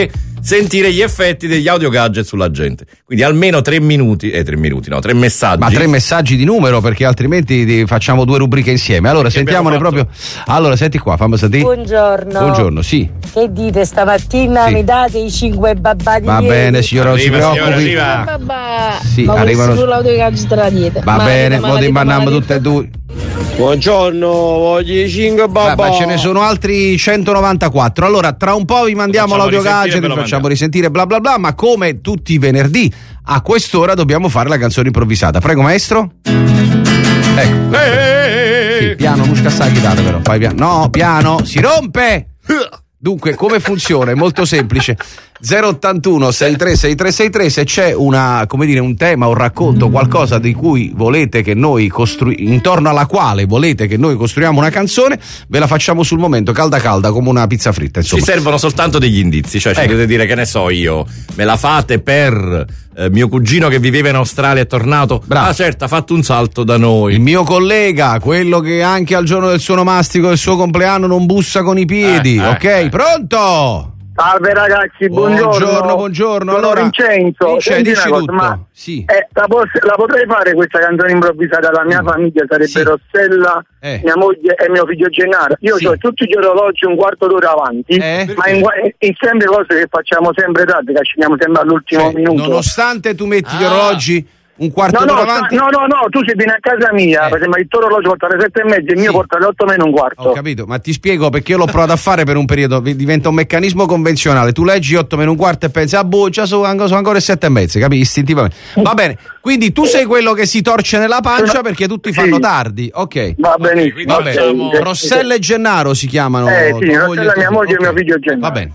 sentire gli effetti degli audio gadget sulla gente. Quindi almeno 3 messaggi. Ma 3 messaggi di numero, perché altrimenti facciamo 2 rubriche insieme. Allora, sentiamone proprio. Allora, senti qua, fammi sentire. Buongiorno, sì. Che dite stamattina? Sì. Mi date i 5 babbati? Va bene, signora, non si preoccupi. Babà. Sì, ma arrivano sull'audio gadget la dieta. Va bene, mo ti imbanniamo tutte e due. Buongiorno, voglio 5 babà. Ma ce ne sono altri 194. Allora, tra un po' vi mandiamo l'audio gadget, vi facciamo risentire bla bla bla, ma come tutti i venerdì a quest'ora dobbiamo fare la canzone improvvisata. Prego, maestro. Ecco. Sì, piano, non scassare la chitarra però. Fai piano. No, piano, si rompe. Dunque, come funziona? È molto semplice. 081 636363, se c'è un tema, un racconto, qualcosa di cui volete che noi intorno alla quale volete che noi costruiamo una canzone, ve la facciamo sul momento, calda come una pizza fritta, insomma. Ci servono soltanto degli indizi, cioè ci dovete dire, che ne so io, me la fate per mio cugino che viveva in Australia è tornato. Bravo. Ah, certo, ha fatto un salto da noi. Il mio collega, quello che anche al giorno del suo onomastico del suo compleanno non bussa con i piedi. Ok, pronto? Salve ragazzi, buongiorno. Sono Allora, Vincenzo, dici tutto. Ma sì. la potrei fare questa canzone improvvisata? La mia famiglia sarebbe Rossella, mia moglie e mio figlio Gennaro. Io ho tutti gli orologi un quarto d'ora avanti, ma in sempre cose che facciamo sempre tardi, che scegliamo sempre all'ultimo minuto. Nonostante tu metti gli orologi un quarto d'ora avanti? No, tu sei vieni a casa mia, perché il tuo orologio porta alle 7:30 e il mio porta alle 8 meno un quarto. Ho capito, ma ti spiego perché io l'ho provato a fare per un periodo, diventa un meccanismo convenzionale. Tu leggi 8 meno un quarto e pensi, già sono ancora 7:30, capisci? Istintivamente. Va bene, quindi tu sei quello che si torce nella pancia perché tutti fanno tardi, ok. Va benissimo. Va bene. Rossella e Gennaro si chiamano. Sì, Rossella mia moglie e mio figlio Gennaro. Va bene.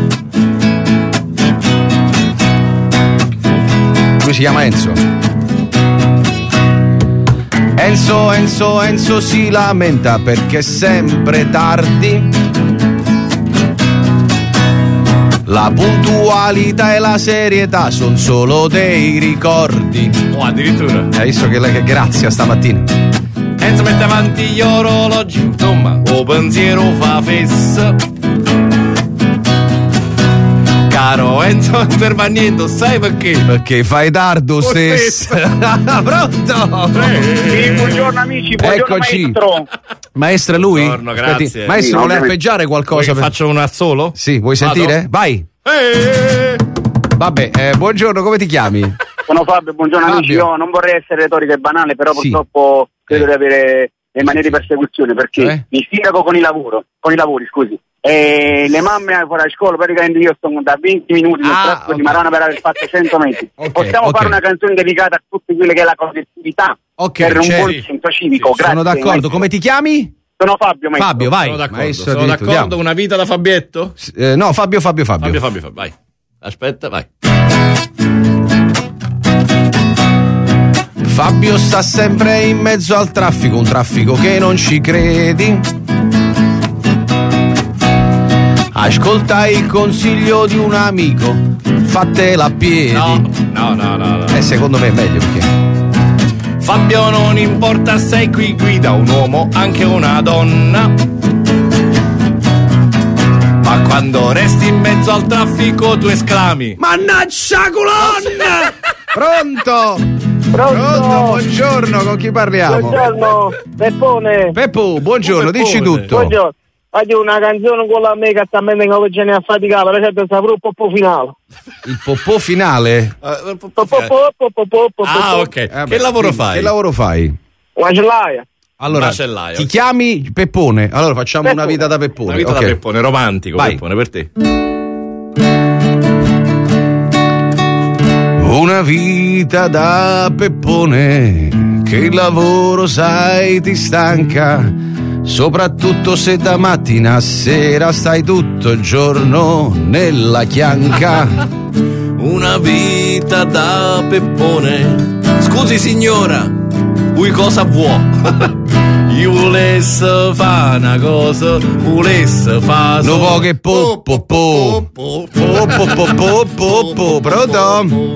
Lui si chiama Enzo. Enzo si lamenta perché è sempre tardi. La puntualità e la serietà sono solo dei ricordi. Oh, addirittura. Hai visto che grazia stamattina. Enzo mette avanti gli orologi, insomma, o pensiero fa fessa. Caro Enzo, non serve a niente, sai perché? Perché fai tardo stesso. Pronto? Sì, buongiorno amici, buongiorno. Eccoci. Maestro. Maestro è lui? Buongiorno, grazie. Maestro, vuole arpeggiare qualcosa? Faccio un assolo? Sì, vuoi sentire? Vai. Vabbè, buongiorno, come ti chiami? Sono Fabio, buongiorno amici. Io non vorrei essere retorico e banale, però purtroppo credo di avere le manie di persecuzione, perché mi sindaco con i lavori, scusi. E le mamme fuori a scuola, praticamente io sto da 20 minuti nel traffico di Marano per aver fatto 100 metri. Possiamo fare una canzone dedicata a tutti quelli che è la collettività per un buon senso civico. Grazie, sono d'accordo, maestro. Come ti chiami? Sono Fabio, maestro. Fabio, vai. Sono d'accordo, una vita da Fabietto? No, Fabio. Fabio, vai. Aspetta, vai. Fabio sta sempre in mezzo al traffico, un traffico che non ci credi. Ascolta il consiglio di un amico, fatela a piedi. No. Secondo me è meglio perché. Fabio, non importa se qui guida un uomo, anche una donna. Ma quando resti in mezzo al traffico tu esclami: mannaggia colonna! Pronto, buongiorno, con chi parliamo? Buongiorno, Peppone. Peppo, buongiorno, dici tutto. Buongiorno. Faccio una canzone con la me che sta mettendo che ce ne ha faticata, per esempio sta il popò finale. Il popò finale? Ah, ok. Che lavoro fai? Che lavoro fai? Macellaia. Allora, ti chiami Peppone? Allora facciamo Peppone. Una vita da Peppone. Una vita da Peppone, romantico. Vai. Peppone, per te. Una vita da Peppone, che il lavoro sai ti stanca. Soprattutto se da mattina a sera stai tutto il giorno nella chianca. Una vita da Peppone. Scusi signora, lui cosa vuoi? Io volesse fare una cosa, volesse fare no po' che pronto?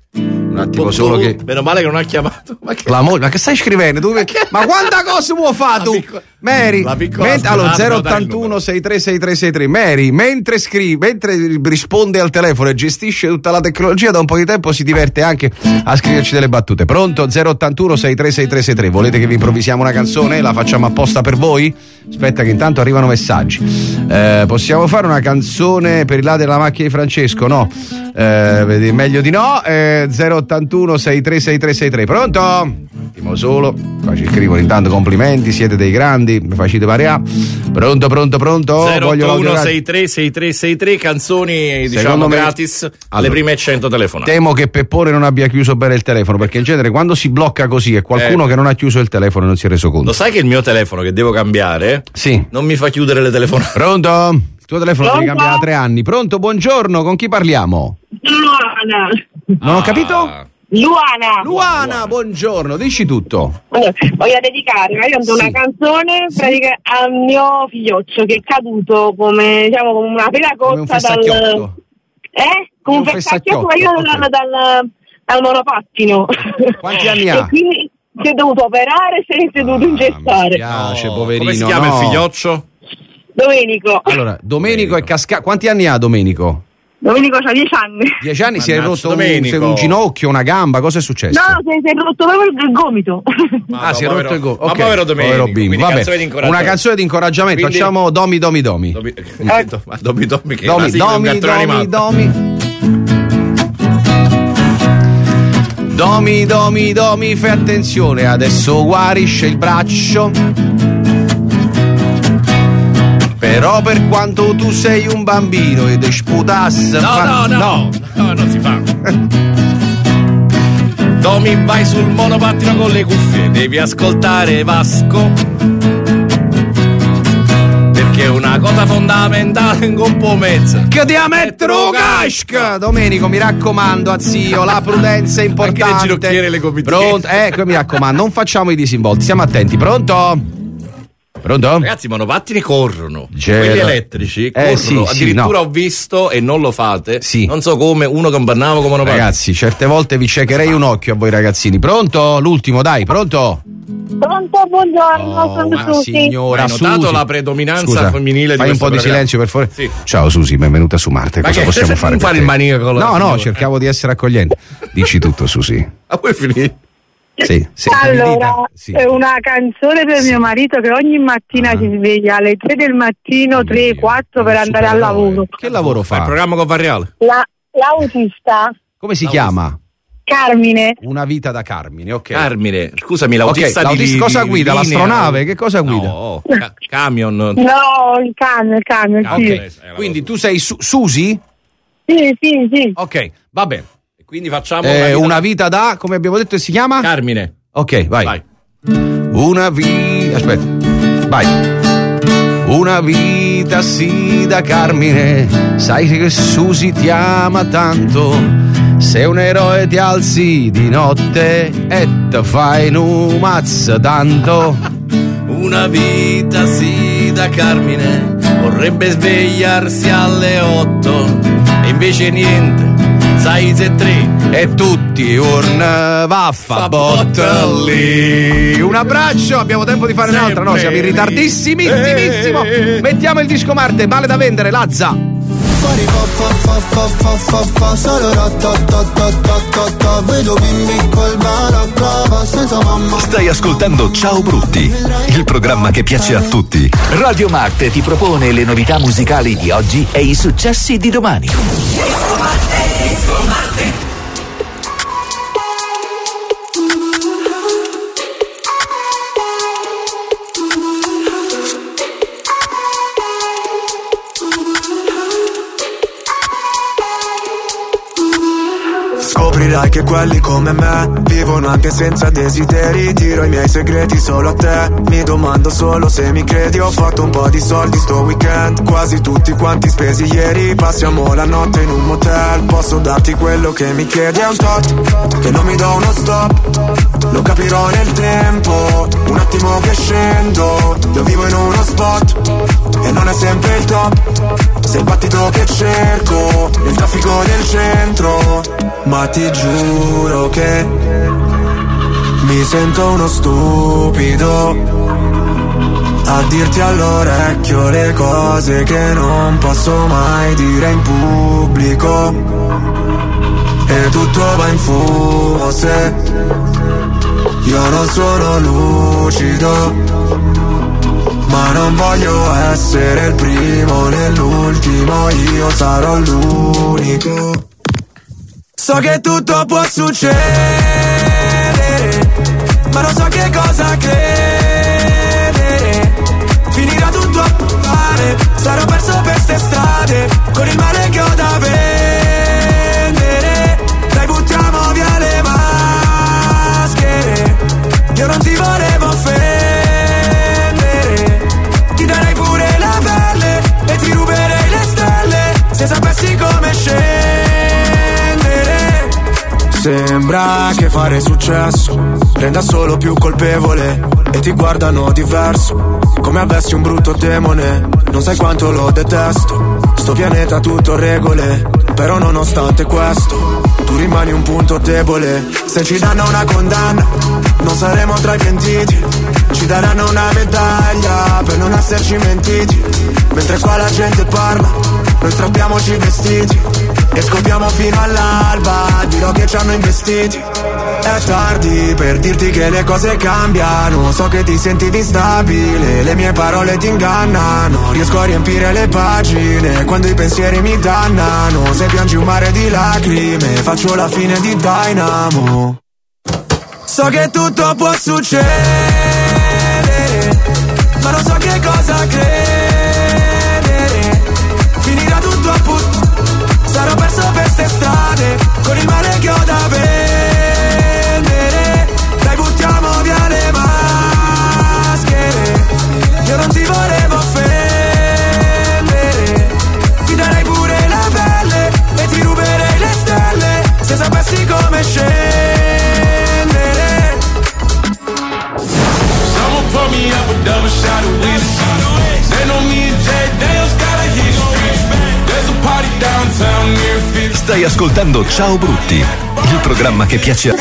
Un attimo solo che. Meno male che non ha chiamato. Ma che stai scrivendo? Ma quanta cosa vuoi fare tu? Mary, allora 081 636363. Mary, mentre risponde al telefono e gestisce tutta la tecnologia, da un po' di tempo si diverte anche a scriverci delle battute. Pronto? 081 636363. Volete che vi improvvisiamo una canzone? La facciamo apposta per voi? Aspetta che intanto arrivano messaggi. Possiamo fare una canzone per il là della macchina di Francesco? No. Meglio di no. 081 636363. Pronto? Un attimo solo. Qua ci scrivono intanto complimenti, siete dei grandi, mi facete variare. Pronto? 081 636363, canzoni diciamo gratis alle prime 100 telefonate. Temo che Peppone non abbia chiuso bene il telefono, perché in genere quando si blocca così è qualcuno che non ha chiuso il telefono e non si è reso conto. Lo sai che il mio telefono che devo cambiare? Sì. Non mi fa chiudere le telefonate. Pronto? Il tuo telefono devi cambiare da 3 anni. Pronto? Buongiorno, con chi parliamo? Luana. Non ho capito? Luana, buongiorno, dici tutto. Voglio dedicare una canzone al mio figlioccio che è caduto come una pelacozza come un fessacchiotto dal monopattino. Quanti anni ha? E quindi si è dovuto operare, si è dovuto ingessare. Mi piace, poverino. Come si chiama il figlioccio? Domenico. Allora, Domenico è cascato. Quanti anni ha Domenico? Domenico ha 10 anni. 10 anni. Si è rotto un ginocchio, una gamba, cosa è successo? No, si è rotto proprio il gomito. Si è rotto il gomito. Ma povero Domenico. Povero bimbo. Vabbè, una canzone di incoraggiamento. Quindi... Facciamo Domi. Domi che Domi, fai attenzione, adesso guarisce il braccio. Però per quanto tu sei un bambino ed sputasse. No, non si fa. Domi, vai sul monopattino con le cuffie, devi ascoltare Vasco, perché è una cosa fondamentale in un po' mezzo. Che diametro casca! Domenico, mi raccomando, zio, la prudenza è importante. Anche le ginocchiere e le gomitine. Pronto? Mi raccomando, non facciamo i disinvolti, stiamo attenti. Pronto? Ragazzi, i monopattini corrono. Quelli elettrici corrono. Addirittura ho visto, e non lo fate, non so come, uno campannavo con monopattini. Ragazzi, certe volte vi ciecherei un occhio a voi ragazzini. Pronto? L'ultimo, dai, pronto? Pronto, buongiorno, sono Susi. Signora, hai notato Susi. La predominanza femminile fai di un po' di silenzio per favore. Sì. Ciao Susi, benvenuta su Marte. Cosa possiamo fare? Non fare il maniaco. No, cercavo di essere accogliente. Dici tutto, Susi. A voi finire. Sì, allora, è una canzone per mio marito che ogni mattina si sveglia alle 3 del mattino, 3, 4 per andare al lavoro. Che lavoro fa? Il programma con Variale. L'autista. Come si chiama? Carmine. Una vita da Carmine, ok. Carmine, scusami, l'autista cosa guida? L'astronave? Che cosa guida? No, camion. No, il camion, sì. Quindi tu sei Susi? Sì. Ok, va bene. Quindi facciamo una vita da, come abbiamo detto, si chiama? Carmine. Ok, vai. Una vita. Aspetta. Vai. Una vita sì da Carmine. Sai che Susi ti ama tanto. Sei un eroe, ti alzi di notte e te fai un mazza tanto. Una vita sì da Carmine. Vorrebbe svegliarsi alle 8 e invece niente. 6 e 3 e tutti un vaffa bottelli. Un abbraccio, abbiamo tempo di fare un'altra, no? Siamo in ritardissimissimissimo. Mettiamo il disco Marte, male da vendere, Lazza. Fuori fa solo rotta vedo bimbi col balaclava senza mamma. Stai ascoltando Ciao Brutti, il programma che piace a tutti. Radio Marte ti propone le novità musicali di oggi e i successi di domani. Scoprirai che quelli come me vivono anche senza desideri. Tiro i miei segreti solo a te. Mi domando solo se mi credi. Ho fatto un po' di soldi sto weekend, quasi tutti quanti spesi ieri. Passiamo la notte in un motel. Posso darti quello che mi chiedi. È un tot che non mi do uno stop. Lo capirò nel tempo. Un attimo che scendo. Io vivo in uno spot e e non è sempre il top. Sei il battito che cerco nel traffico del centro. Ma ti giuro che mi sento uno stupido a dirti all'orecchio le cose che non posso mai dire in pubblico. E tutto va in fumo se io non sono lucido. Ma non voglio essere il primo né l'ultimo, io sarò l'unico. So che tutto può succedere, ma non so che cosa credere. Finirà tutto a male, sarò perso per ste strade, con il male che ho da vendere. Dai, buttiamo via le maschere, io non ti volevo offendere. Ti darei pure la pelle e ti ruberei le stelle, se sapessi come scendere. Sembra che fare successo renda solo più colpevole e ti guardano diverso, come avessi un brutto demone. Non sai quanto lo detesto, sto pianeta tutto regole, però nonostante questo tu rimani un punto debole. Se ci danno una condanna non saremo tra i pentiti, ci daranno una medaglia per non esserci mentiti. Mentre qua la gente parla, noi strappiamoci i vestiti e scopriamo fino all'alba, dirò che ci hanno investiti. È tardi per dirti che le cose cambiano, so che ti sentivi instabile, le mie parole ti ingannano. Riesco a riempire le pagine quando i pensieri mi dannano. Se piangi un mare di lacrime, faccio la fine di Dynamo. So che tutto può succedere, ma non so che cosa credere. Finirà tutto a sarò perso per ste strade, con il male che ho da vendere. Dai, buttiamo via le maschere, io non ti volevo offendere. Ti darei pure la pelle e ti ruberei le stelle, se sapessi come scendere. Someone pour me up a double shot of whiskey. They know me and Jay Dale's got a history. There's a party downtown near 50. Stai ascoltando Ciao Brutti, il programma che piace a...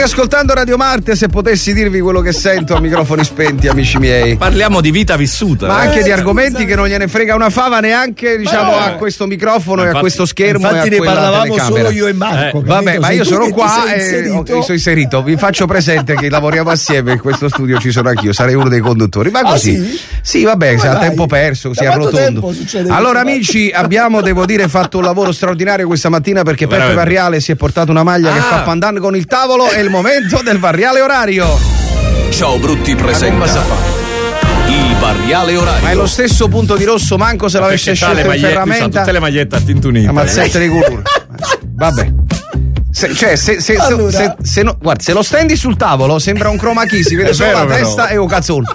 ascoltando Radio Marte, se potessi dirvi quello che sento a microfoni spenti, amici miei. Parliamo di vita vissuta. Ma anche di argomenti che non gliene frega una fava neanche, diciamo, a questo microfono e a questo schermo e a ne quella parlavamo telecamera. solo io e Marco. Vabbè, ma io sono qua e mi sono inserito. Vi faccio presente che lavoriamo assieme, in questo studio ci sono anch'io, sarei uno dei conduttori. Ma così? Sì, vabbè, a tempo perso, così arrotondo. Allora, amici, abbiamo, devo dire, fatto un lavoro straordinario questa mattina, perché Peppe Varriale si è portato una maglia che fa pandan con il tavolo. È il momento del Varriale orario. Ciao Brutti presenta il Varriale orario. Ma è lo stesso punto di rosso, manco se l'avesse scelto in ferramenta. Tutte le magliette a tinto unito. La mazzetta di cultura. Vabbè. Guarda, se lo stendi sul tavolo sembra un chroma key, si vede solo la testa e un cazzone.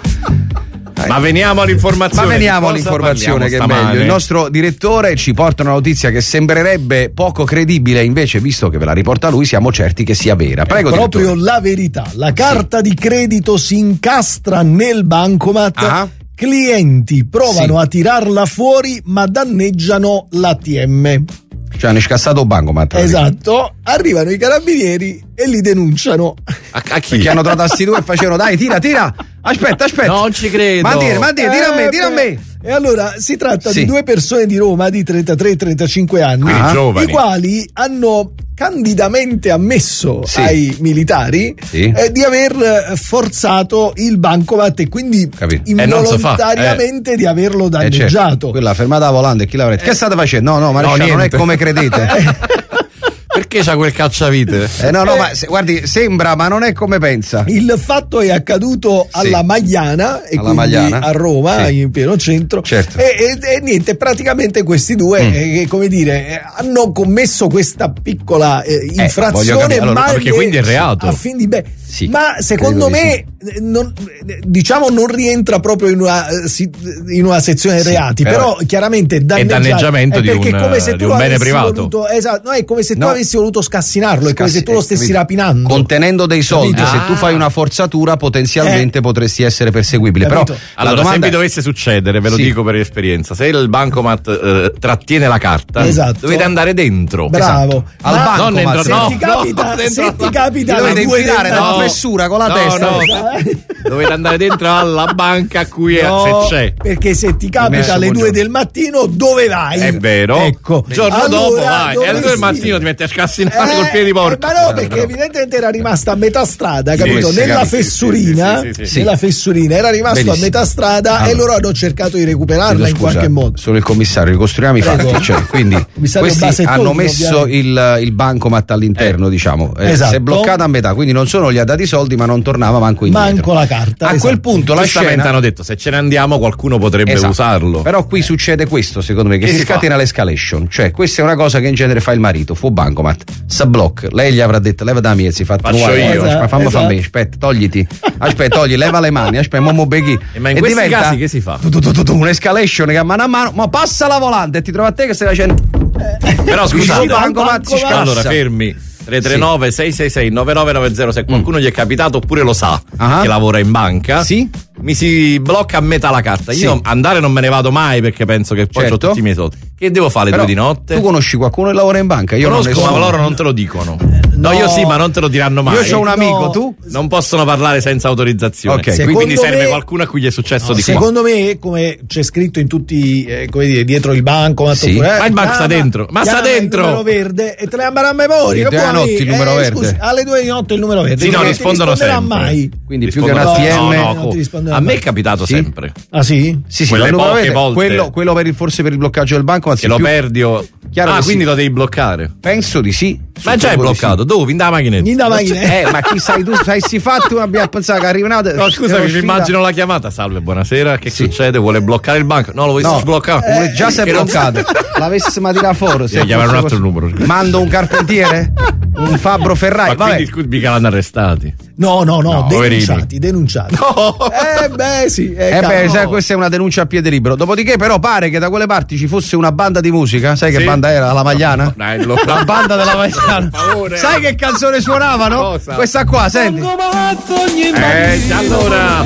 Ma veniamo all'informazione. Che è meglio. Il nostro direttore ci porta una notizia che sembrerebbe poco credibile, invece, visto che ve la riporta lui, siamo certi che sia vera. Prego, proprio direttore. La verità. La carta di credito si incastra nel bancomat. Clienti provano a tirarla fuori, ma danneggiano l'ATM. Cioè hanno scassato un bancomat. Esatto, arrivano i carabinieri e li denunciano. A chi? Perché hanno trovato sti due e facevano dai, tira. Aspetta. Non ci credo. Ma dire, tira a me. E allora si tratta di due persone di Roma di 33-35 anni, giovani, i quali hanno candidamente ammesso ai militari di aver forzato il bancomat e quindi involontariamente di averlo danneggiato. Certo. Quella fermata volante, chi l'avrebbe? Che state facendo? No, maresciallo, non è come credete. Perché c'ha quel cacciavite? Ma guardi, sembra, ma non è come pensa. Il fatto è accaduto alla Magliana e quindi a Roma, in pieno centro. Certo. E niente, praticamente questi due, come dire, hanno commesso questa piccola infrazione, ma perché quindi è reato. A fin di ma secondo me non rientra proprio in una sezione reati, però chiaramente danneggiamento di un bene privato. È come se tu avessi voluto scassinarlo, è come se tu lo stessi rapinando, contenendo dei soldi. Se tu fai una forzatura, potenzialmente potresti essere perseguibile. Però allora, se vi dovesse succedere, ve lo dico per esperienza, se il bancomat trattiene la carta, dovete andare dentro. Bravo. Al bancomat. Se ti capita dovete infilare nella fessura con la testa. Dovete andare dentro alla banca a cui se c'è. Perché se ti capita alle 2 del mattino, dove vai? È vero. Ecco. Il giorno dopo vai. E alle 2 del mattino ti metti a scassinare col piede di porco. Ma no, perché evidentemente era rimasta a metà strada, capito? Nella fessurina. Nella fessurina era rimasto a metà strada e loro hanno cercato di recuperarla in qualche modo. Sono il commissario, ricostruiamo i fatti. Quindi questi hanno messo il bancomat all'interno, diciamo. Si è bloccato a metà, quindi non solo gli ha dati i soldi, ma non tornava manco indietro. La carta. A quel punto la scena hanno detto se ce ne andiamo qualcuno potrebbe usarlo. Però qui succede questo, secondo me, che si scatena l'escalation. Cioè, questa è una cosa che in genere fa il marito, fu bancomat, s'ablocca, lei gli avrà detto leva da mia, si fa fammi aspetta, togliti. Aspetta, togli, leva le mani, aspetta, momo beghi. Ma in questi casi che si fa? Un'escalation che a mano, ma passa la volante e ti trova a te che stai facendo. Però scusate, bancomat si scassa. Allora fermi. 339 666 9990, se qualcuno gli è capitato oppure lo sa che lavora in banca, mi si blocca a metà la carta. Io andare non me ne vado mai perché penso che poi ho tutti i miei soldi. Che devo fare le 2 di notte? Tu conosci qualcuno che lavora in banca? Io conosco, ma loro non te lo dicono. No, io sì, ma non te lo diranno mai. Io ho un amico, tu? Non possono parlare senza autorizzazione. Quindi serve qualcuno a cui gli è successo di qua. Secondo me, come c'è scritto in tutti, come dire, dietro il banco, ma il banco sta dentro. Ma sta dentro! Il numero verde e te le andrà a memoria. Il numero verde. Scusi, alle 2 di notte il numero verde. Sì, no, rispondono sempre. Mai. Quindi più che un ATM. A me è capitato sempre. Ah sì? Sì, quelle poche volte. Quello forse per il bloccaggio del banco, che lo perdi. Quindi lo devi bloccare? Penso di sì. Ma già è bloccato, dove? In da macchinetta. Ma chi sai tu? Sai si fatto? Abbiamo pensato che arrivano. No, scusami, mi immagino la chiamata. Salve, buonasera. Che succede? Vuole bloccare il banco? No, lo vuoi sbloccare? Già si è bloccato. L'avessimo tirato fuori. Devi chiamare un altro numero. Mando un carpentiere? Un fabbro ferraio? Ma quindi scusi, mica l'hanno arrestati? No, denunciati. No. Sai, questa è una denuncia a piede libero. Dopodiché, però, pare che da quelle parti ci fosse una banda di musica. Sai che banda era? La Magliana? La banda della Magliana. Sai che canzone suonavano? Cosa? Questa qua, senti. Allora.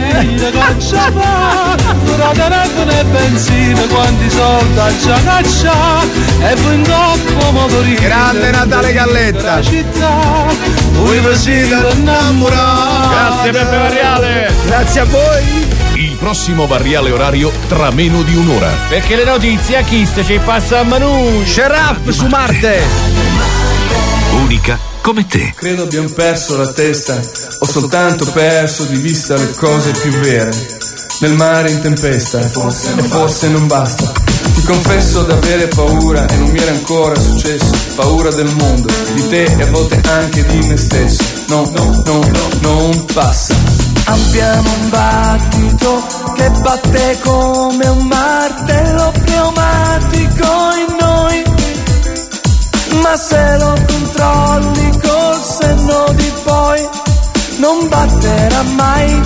Grande Natale Galletta. Voi vi siete innamorati. Grazie Peppe Variale. Grazie a voi. Il prossimo Variale orario tra meno di un'ora. Perché le notizie a Chiste ci passa a Manu. Sharaf su Marte. Unica come te. Credo abbiamo perso la testa. Ho soltanto perso di vista le cose più vere. Nel mare in tempesta. E forse non basta. Ti confesso d'avere paura e non mi era ancora successo. Paura del mondo, di te e a volte anche di me stesso. No, non passa. Abbiamo un battito che batte come un martello pneumatico in noi. Ma se lo controlli col senno di poi non batterà mai.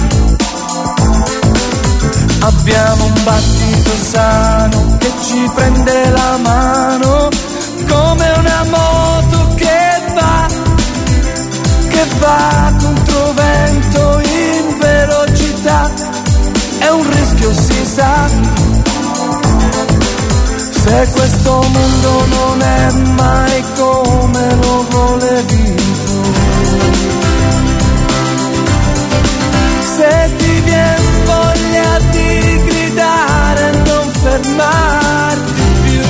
Abbiamo un battito sano che ci prende la mano come una moto che va contro vento in velocità. È un rischio, si sa. Se questo mondo non è mai come lo volevi tu, se ti viene voglia di gridare non fermarti più.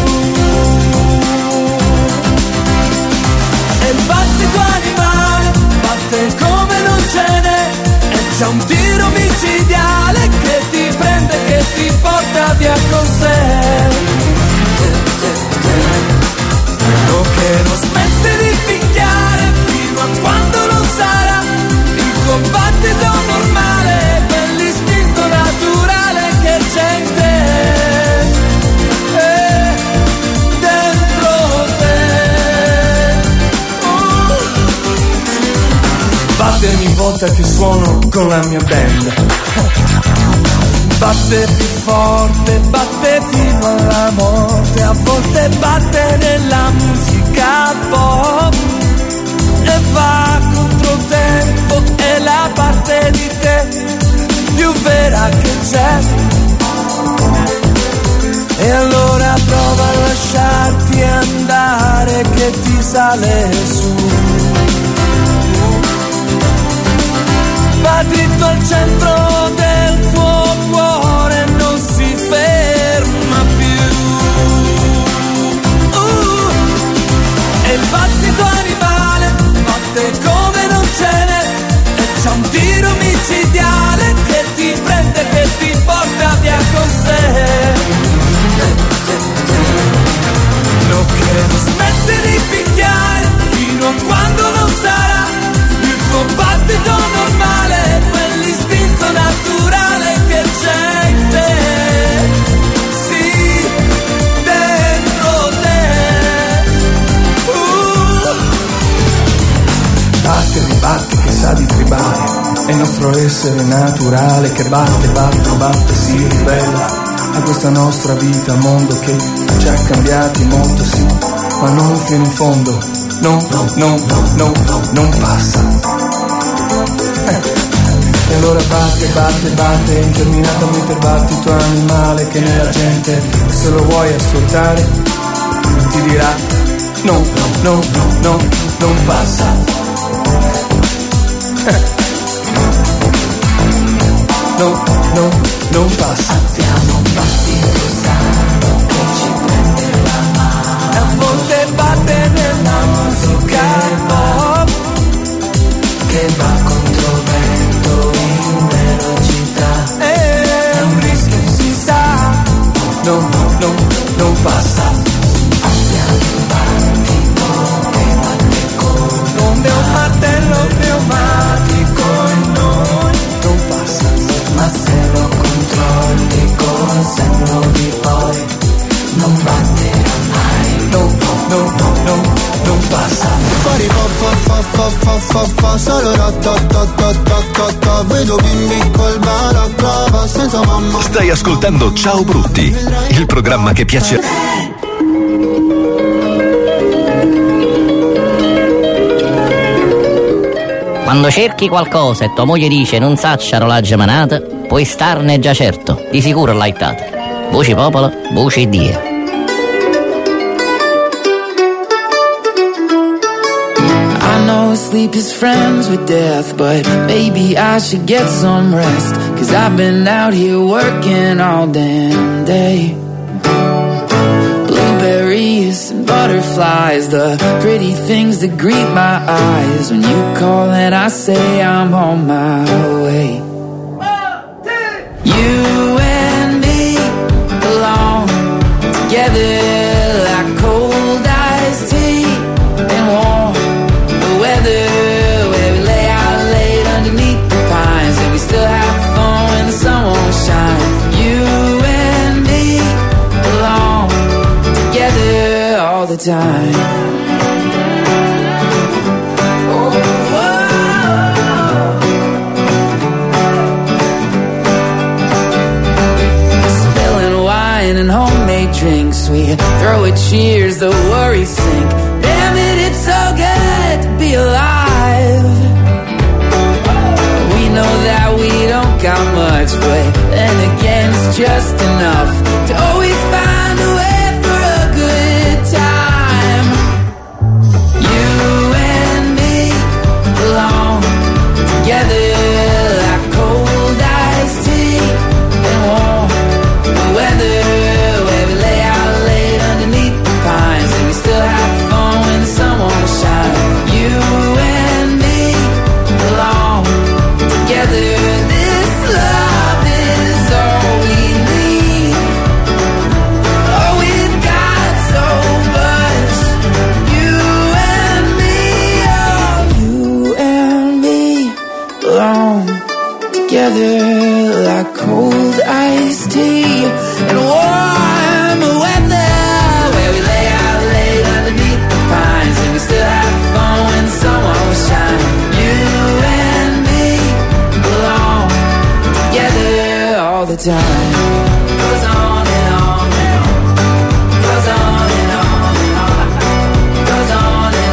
E il battito animale batte come non ce n'è. E c'è un tiro micidiale che ti prende, che ti porta via con sé. Che non smette di picchiare fino a quando non sarà il tuo battito normale, quell'istinto naturale che c'è in te, dentro te. Batte ogni volta che suono con la mia band. Batte più forte, batte fino alla morte, a volte batte nella musica pop e va contro tempo, è la parte di te più vera che c'è. E allora prova a lasciarti andare che ti sale su. Va dritto al centro del tuo cuore, non si ferma più. E il battito animale batte come non ce n'è. E c'è un tiro micidiale che ti prende, che ti porta via con sé. Lo che non smette di picchiare fino a quando non sarà il tuo battito normale, quell'istinto naturale che c'è in te, sì, dentro te. Batte, ribatte, che sa di tribale, è il nostro essere naturale che batte, batte, si ribella a questa nostra vita, mondo che ci ha cambiati molto, sì, ma non fino in fondo. Non passa. E allora batte, interminatamente il battito animale che nella gente, se lo vuoi ascoltare, ti dirà non passa. Non passa. Abbiamo un battito sano che ci prende la mano, e a volte batte nella musica pop che va contro vento in velocità. È un rischio, si sa. Non passa. Abbiamo un battito che batte come un martello pneumatico in noi. Non passa. Ma se lo controlli col senno di poi non batterà mai. Non passa. Fuori fa solo ta vedo bimbi col balaclava senza mamma. Stai ascoltando Ciao Brutti, il programma che piace. Quando cerchi qualcosa e tua moglie dice non saccia rolaggia manata, puoi starne già certo, di sicuro l'hai data. Voce popolo, voce die. I know know sleep is friends with death, but maybe I should get some rest, 'cause I've been out here working all damn day. Blueberries and butterflies, the pretty things that greet my eyes when you call and I say I'm on my way. You and me belong together like cold iced tea and warm the weather, where we lay out late underneath the pines and we still have fun when the sun won't shine. You and me belong together all the time. And homemade drinks, we throw a cheers, the worries sink. Damn it, it's so good to be alive. We know that we don't got much, but then again it's just enough to always find a way for a good time. You and me belong together like cold iced tea and warm the weather. Together like cold iced tea and warm weather, where we lay out late underneath the pines and we still have fun when the sun won't shine. You and me belong together all the time. Goes on and on and on. Goes on and on and on. Goes on and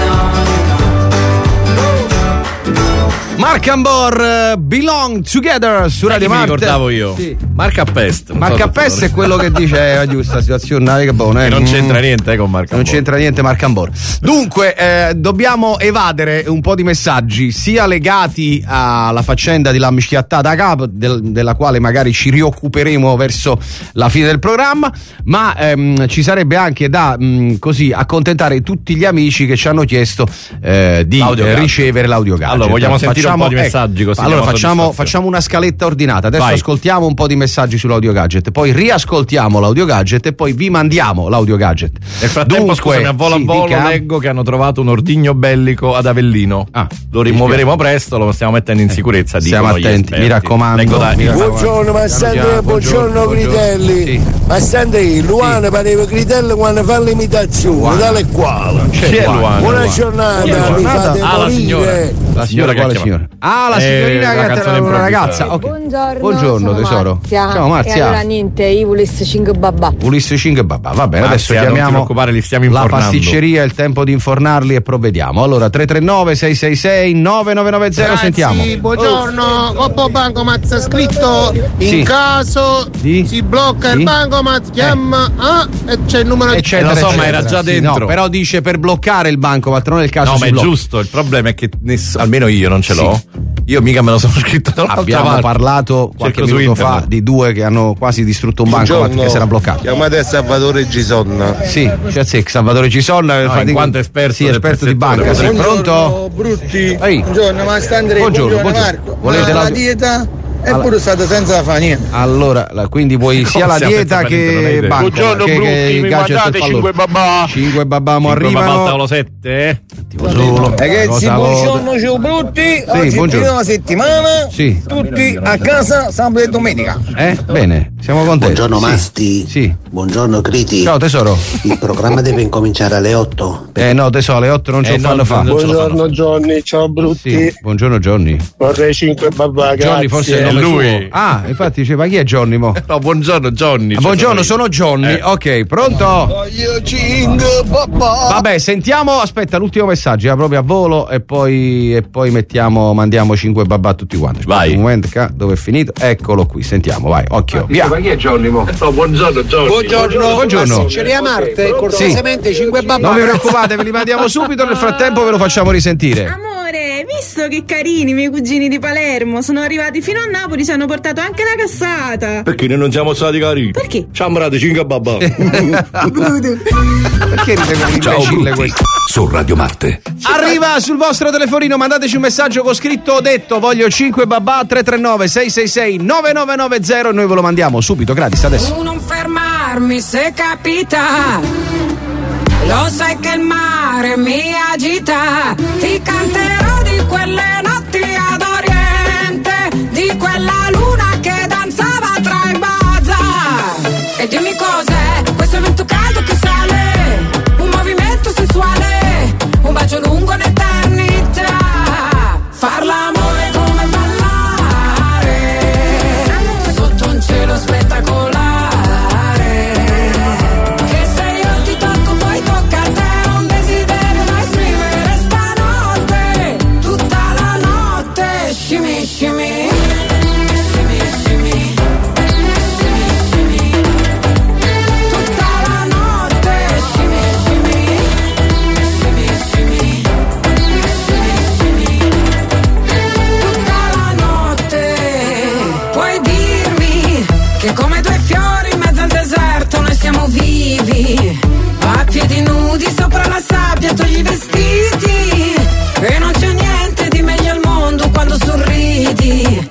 on and on. Marc Ambor, Belong Together su Radio Marte. Mi ricordavo io. Sì. Marca Pest. Marca Pest è quello che dice giusta situazione, che buona, non c'entra niente con Marc Ambor. Non c'entra niente Marc Ambor. Dunque, dobbiamo evadere un po' di messaggi, sia legati alla faccenda di La Mischiattata a capo, della quale magari ci rioccuperemo verso la fine del programma, ma ci sarebbe anche da così accontentare tutti gli amici che ci hanno chiesto di ricevere l'audio gadget. Allora, vogliamo sentire un po' di messaggi così. Allora facciamo una scaletta ordinata. Adesso ascoltiamo un po' di messaggi sull'audio gadget, poi riascoltiamo l'audio gadget e poi vi mandiamo l'audio gadget. Nel frattempo, scusami, a volo leggo che hanno trovato un ordigno bellico ad Avellino. Lo rimuoveremo presto, lo possiamo mettere in sicurezza. Stiamo attenti, mi raccomando. Buongiorno Massandri, buongiorno Critelli. Sì. Massandri, Luana pareva Critelli quando fa l'imitazione, tale quale. Chi è Luana? Buona giornata, mi fate morire. La signora quale signora? Ah, la signorina che è una ragazza. Okay. Buongiorno tesoro. Marzia. Ciao Marzia. E allora niente, io volessi 5 babà. Volessi 5 babà. Va bene, adesso chiamiamo li stiamo infornando. La pasticceria, è il tempo di infornarli e provvediamo. Allora 339 666 9990. Sentiamo. Buongiorno, Coppo Bancomat scritto in caso si blocca il bancomat, chiama e c'è il numero eccetera, lo so, ma era già dentro. No, però dice per bloccare il bancomat, non nel caso no, ma è giusto, il problema è che almeno io non ce l'ho. Io mica me lo sono scritto dall'altra Abbiamo parlato qualche minuto fa di due che hanno quasi distrutto un bancomat che si era bloccato. Chiamate Salvatore Gison. Sì, c'è Salvatore Gison, in quanto esperto di banca. Sì, pronto? Brutti. Buongiorno, Mastandrei. Buongiorno, Marco. Volete la dieta? Eppure state senza fare niente. Allora, quindi vuoi sia la dieta che banco. Buongiorno Brutti, mi mandate 5 babà. 5 babà mo arrivano. Babà tavolo 7. Solo. Ragazzi, buongiorno ciao Brutti. Oggi è prima settimana. Sì. Tutti a casa sabato e domenica. Bene, siamo contenti. Buongiorno Masti. Sì. Buongiorno Criti. Ciao tesoro. Il programma deve incominciare alle 8. No tesoro, alle 8 non ce lo fanno fare. Buongiorno Johnny, ciao Brutti. Sì. Buongiorno Johnny. Vorrei 5 babà, grazie. Johnny forse è lui. Ah, infatti diceva chi è Johnny mo? No, buongiorno Johnny. Buongiorno, sono Johnny. Ok, pronto? Io 5 babà. Vabbè, sentiamo, aspetta, l'ultimo messaggio, proprio a volo e poi mandiamo 5 babà a tutti quanti. Vai. Un momento, dove è finito? Eccolo qui, sentiamo, vai, occhio. Via. Ma chi è Johnny mo? No, buongiorno Johnny. Buongiorno. Ce li a Marte, cortesemente 5 babà. Non vi preoccupate, ve li mandiamo subito, nel frattempo ve lo facciamo risentire. Amore, visto che carini i miei cugini di Palermo? Sono arrivati fino a Napoli, ci hanno portato anche la cassata. Perché noi non siamo stati carini? Perché? Ci hanno dato 5 babà. Perché Ciao Brutti, su Radio Marte. Arriva sul vostro telefonino, mandateci un messaggio con scritto "ho detto voglio 5 babà", 339 666 9990 e noi ve lo mandiamo subito gratis adesso. Tu non fermarmi se capita, lo sai che il mare mi agita, ti canterò di quelle notti ad Oriente, di quella luna che danzava tra i bazar. E dimmi cos'è questo vento caldo che sale, un movimento sensuale, un bacio lungo un'eternità, far l'amore come ballare sotto un cielo spettacolare. Come due fiori in mezzo al deserto noi siamo vivi, a piedi nudi sopra la sabbia, togli i vestiti e non c'è niente di meglio al mondo quando sorridi,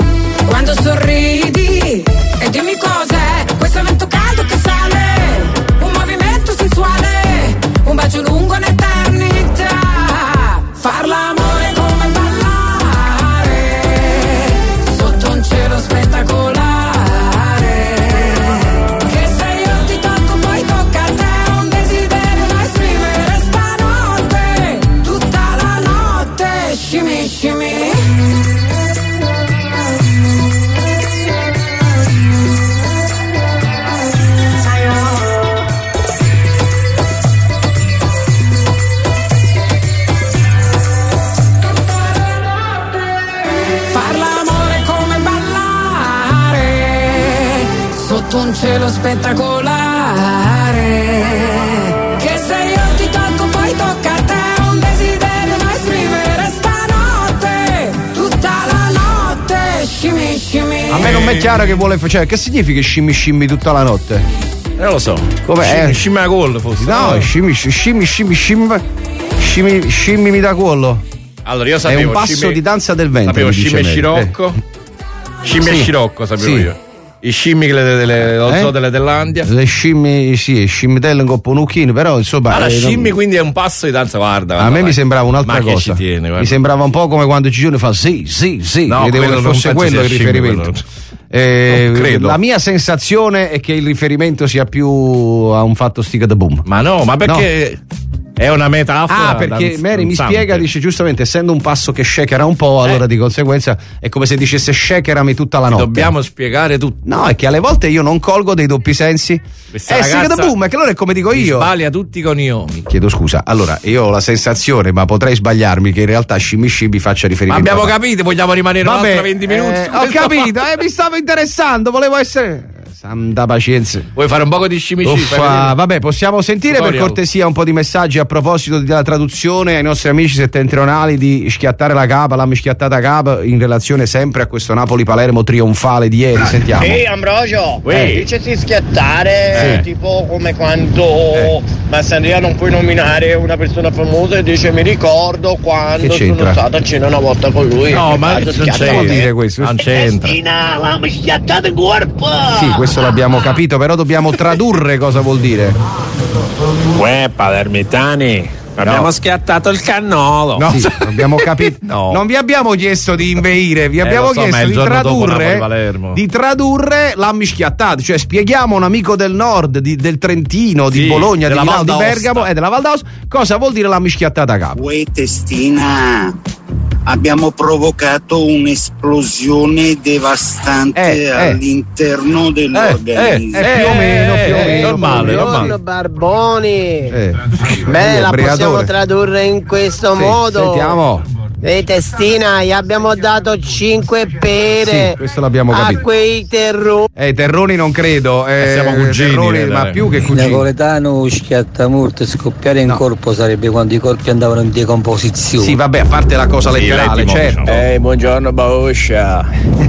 e dimmi cos'è questo vento caldo che sale, un movimento sensuale, un bacio lungo un'eternità, far l'amore come ballare sotto un cielo spettacolare. Un cielo spettacolare, che se io ti tocco poi tocca a te, un desiderio da esprimere stanotte, tutta la notte, shimmy shimmy. A me non è chiaro che vuole, cioè che significa shimmy shimmy tutta la notte? Non lo so. Com'è? Shimmy a gol forse. No, shimmy mi dà collo. Allora io sapevo è un passo di danza del vento. Sapevo shimmy e scirocco. Shimmy e scirocco sapevo io. I scimmi dello zoo delle Tellandia. Le scimmie, sì, scimmitelle in copponucchino, però insomma. Ma la scimmia quindi è un passo di danza, guarda. A me mi sembrava un'altra cosa. Tiene, mi sembrava un po' come quando Gigione fa sì. No, vedevo che fosse quello il riferimento. Credo. La mia sensazione è che il riferimento sia più a un fatto stick the boom. Ma no, ma perché? No. È una metafora. Perché Mary mi spiega, dice giustamente, essendo un passo che shakera un po', allora di conseguenza è come se dicesse shakerami tutta la notte. Dobbiamo spiegare tutto. No, è che alle volte io non colgo dei doppi sensi. Stick the boom, è che allora è come dico io. Sbaglia tutti con io. Chiedo scusa. Allora, io ho la sensazione, ma potrei sbagliarmi, che in realtà shimmy shimmy faccia riferimento. Ma abbiamo capito, vogliamo rimanere un'altra 20 minuti. Ho capito, mi stavo interessando, volevo essere. Santa pazienza. Vuoi fare un po' di scimmi? Vabbè, possiamo sentire per cortesia un po' di messaggi a proposito della traduzione ai nostri amici settentrionali di schiattare la capa, l'hanno schiattata capa in relazione sempre a questo Napoli-Palermo trionfale di ieri. Sentiamo. Ehi Ambrogio, dicesi schiattare, tipo come quando Massandria non puoi nominare una persona famosa e dice mi ricordo quando sono stato a cena una volta con lui. No, ma non c'è dire questo. Non c'entra. L'hanno schiattato in corpo. Sì, questo l'abbiamo capito, però dobbiamo tradurre cosa vuol dire. Palermitani, abbiamo schiattato il cannolo. No, sì, abbiamo capito. No. Non vi abbiamo chiesto di inveire, vi abbiamo chiesto di tradurre l'hanno schiattato, cioè spieghiamo a un amico del nord, del Trentino, di Bologna, di Milano, di Bergamo e della Val d'Aosta cosa vuol dire l'hanno schiattata a capo. Uè testina, abbiamo provocato un'esplosione devastante all'interno dell'organismo. Più o meno. Normale. Buongiorno Barboni. Beh, la possiamo tradurre in questo modo. Sentiamo. Ehi testina, gli abbiamo dato 5 pere. Sì, questo l'abbiamo capito. A quei terroni. Terroni non credo. Siamo cugini. Terroni, ma più che cugini. Napoletano schiattamurto, scoppiare in corpo sarebbe quando i corpi andavano in decomposizione. Sì, vabbè, a parte la cosa letterale, certo. Buongiorno Bauscia.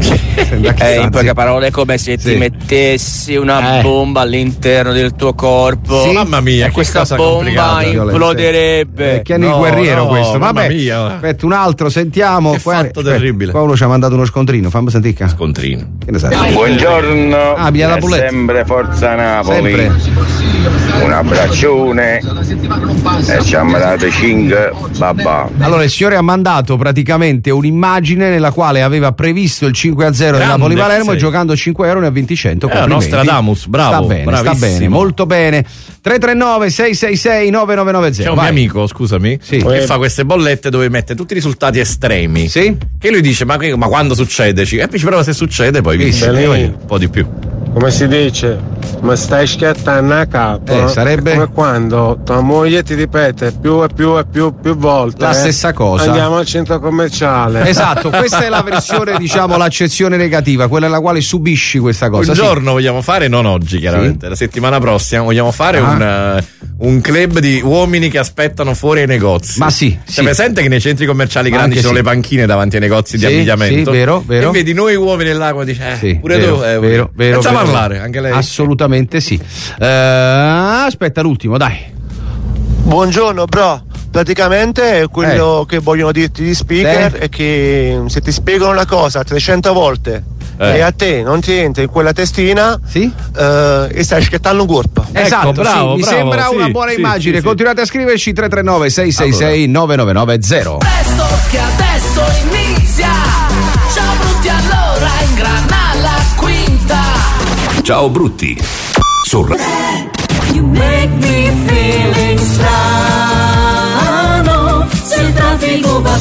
In poche parole, come se ti mettessi una bomba all'interno del tuo corpo. Sì, mamma mia, e questa bomba imploderebbe. Chiani il guerriero questo. Vabbè, aspetta un altro, sentiamo. Che fatto terribile. Qua uno ci ha mandato uno scontrino, fammi sentire. Scontrino. Che ne sai? Buongiorno. Via la Bulletti. Sempre Forza Napoli. Sempre. Un abbraccione e ci ha mandato 5 babà. Allora il signore ha mandato praticamente un'immagine nella quale aveva previsto il 5-0 del Napoli-Palermo e giocando 5 euro ne ha vinti 100. Nostradamus, bravo. Sta bene, molto bene. 339-666-9990. C'è un mio amico, scusami, che fa queste bollette dove mette tutti i risultati estremi. Sì? Che lui dice, ma quando succede? E poi però se succede poi vince un po' di più. Come si dice? Ma stai schiattando a capo? Sarebbe come quando tua moglie ti ripete più e più volte la stessa cosa. Andiamo al centro commerciale. Esatto, questa è la versione, diciamo, l'accezione negativa, quella nella quale subisci questa cosa. Un giorno vogliamo fare, non oggi chiaramente, la settimana prossima vogliamo fare un club di uomini che aspettano fuori ai negozi. Ma sì. Sei presente che nei centri commerciali grandi ci sono le panchine davanti ai negozi di abbigliamento? Sì, vero. E vedi noi uomini là come dice, pure vero, tu. Vero. Facciamo parlare, anche lei. Assolutamente sì. Aspetta l'ultimo, dai. Buongiorno, bro. Praticamente quello che vogliono dirti gli speaker è che se ti spiegano una cosa 300 volte e a te non ti entra in quella testina e stai schiattando un corpo. Esatto, bravo, mi sembra una buona immagine. Continuate a scriverci 339 666 9990. Presto che adesso inizia. Ciao brutti, allora ingrana la quinta. Ciao brutti. You make me feeling strano. Se il traffico va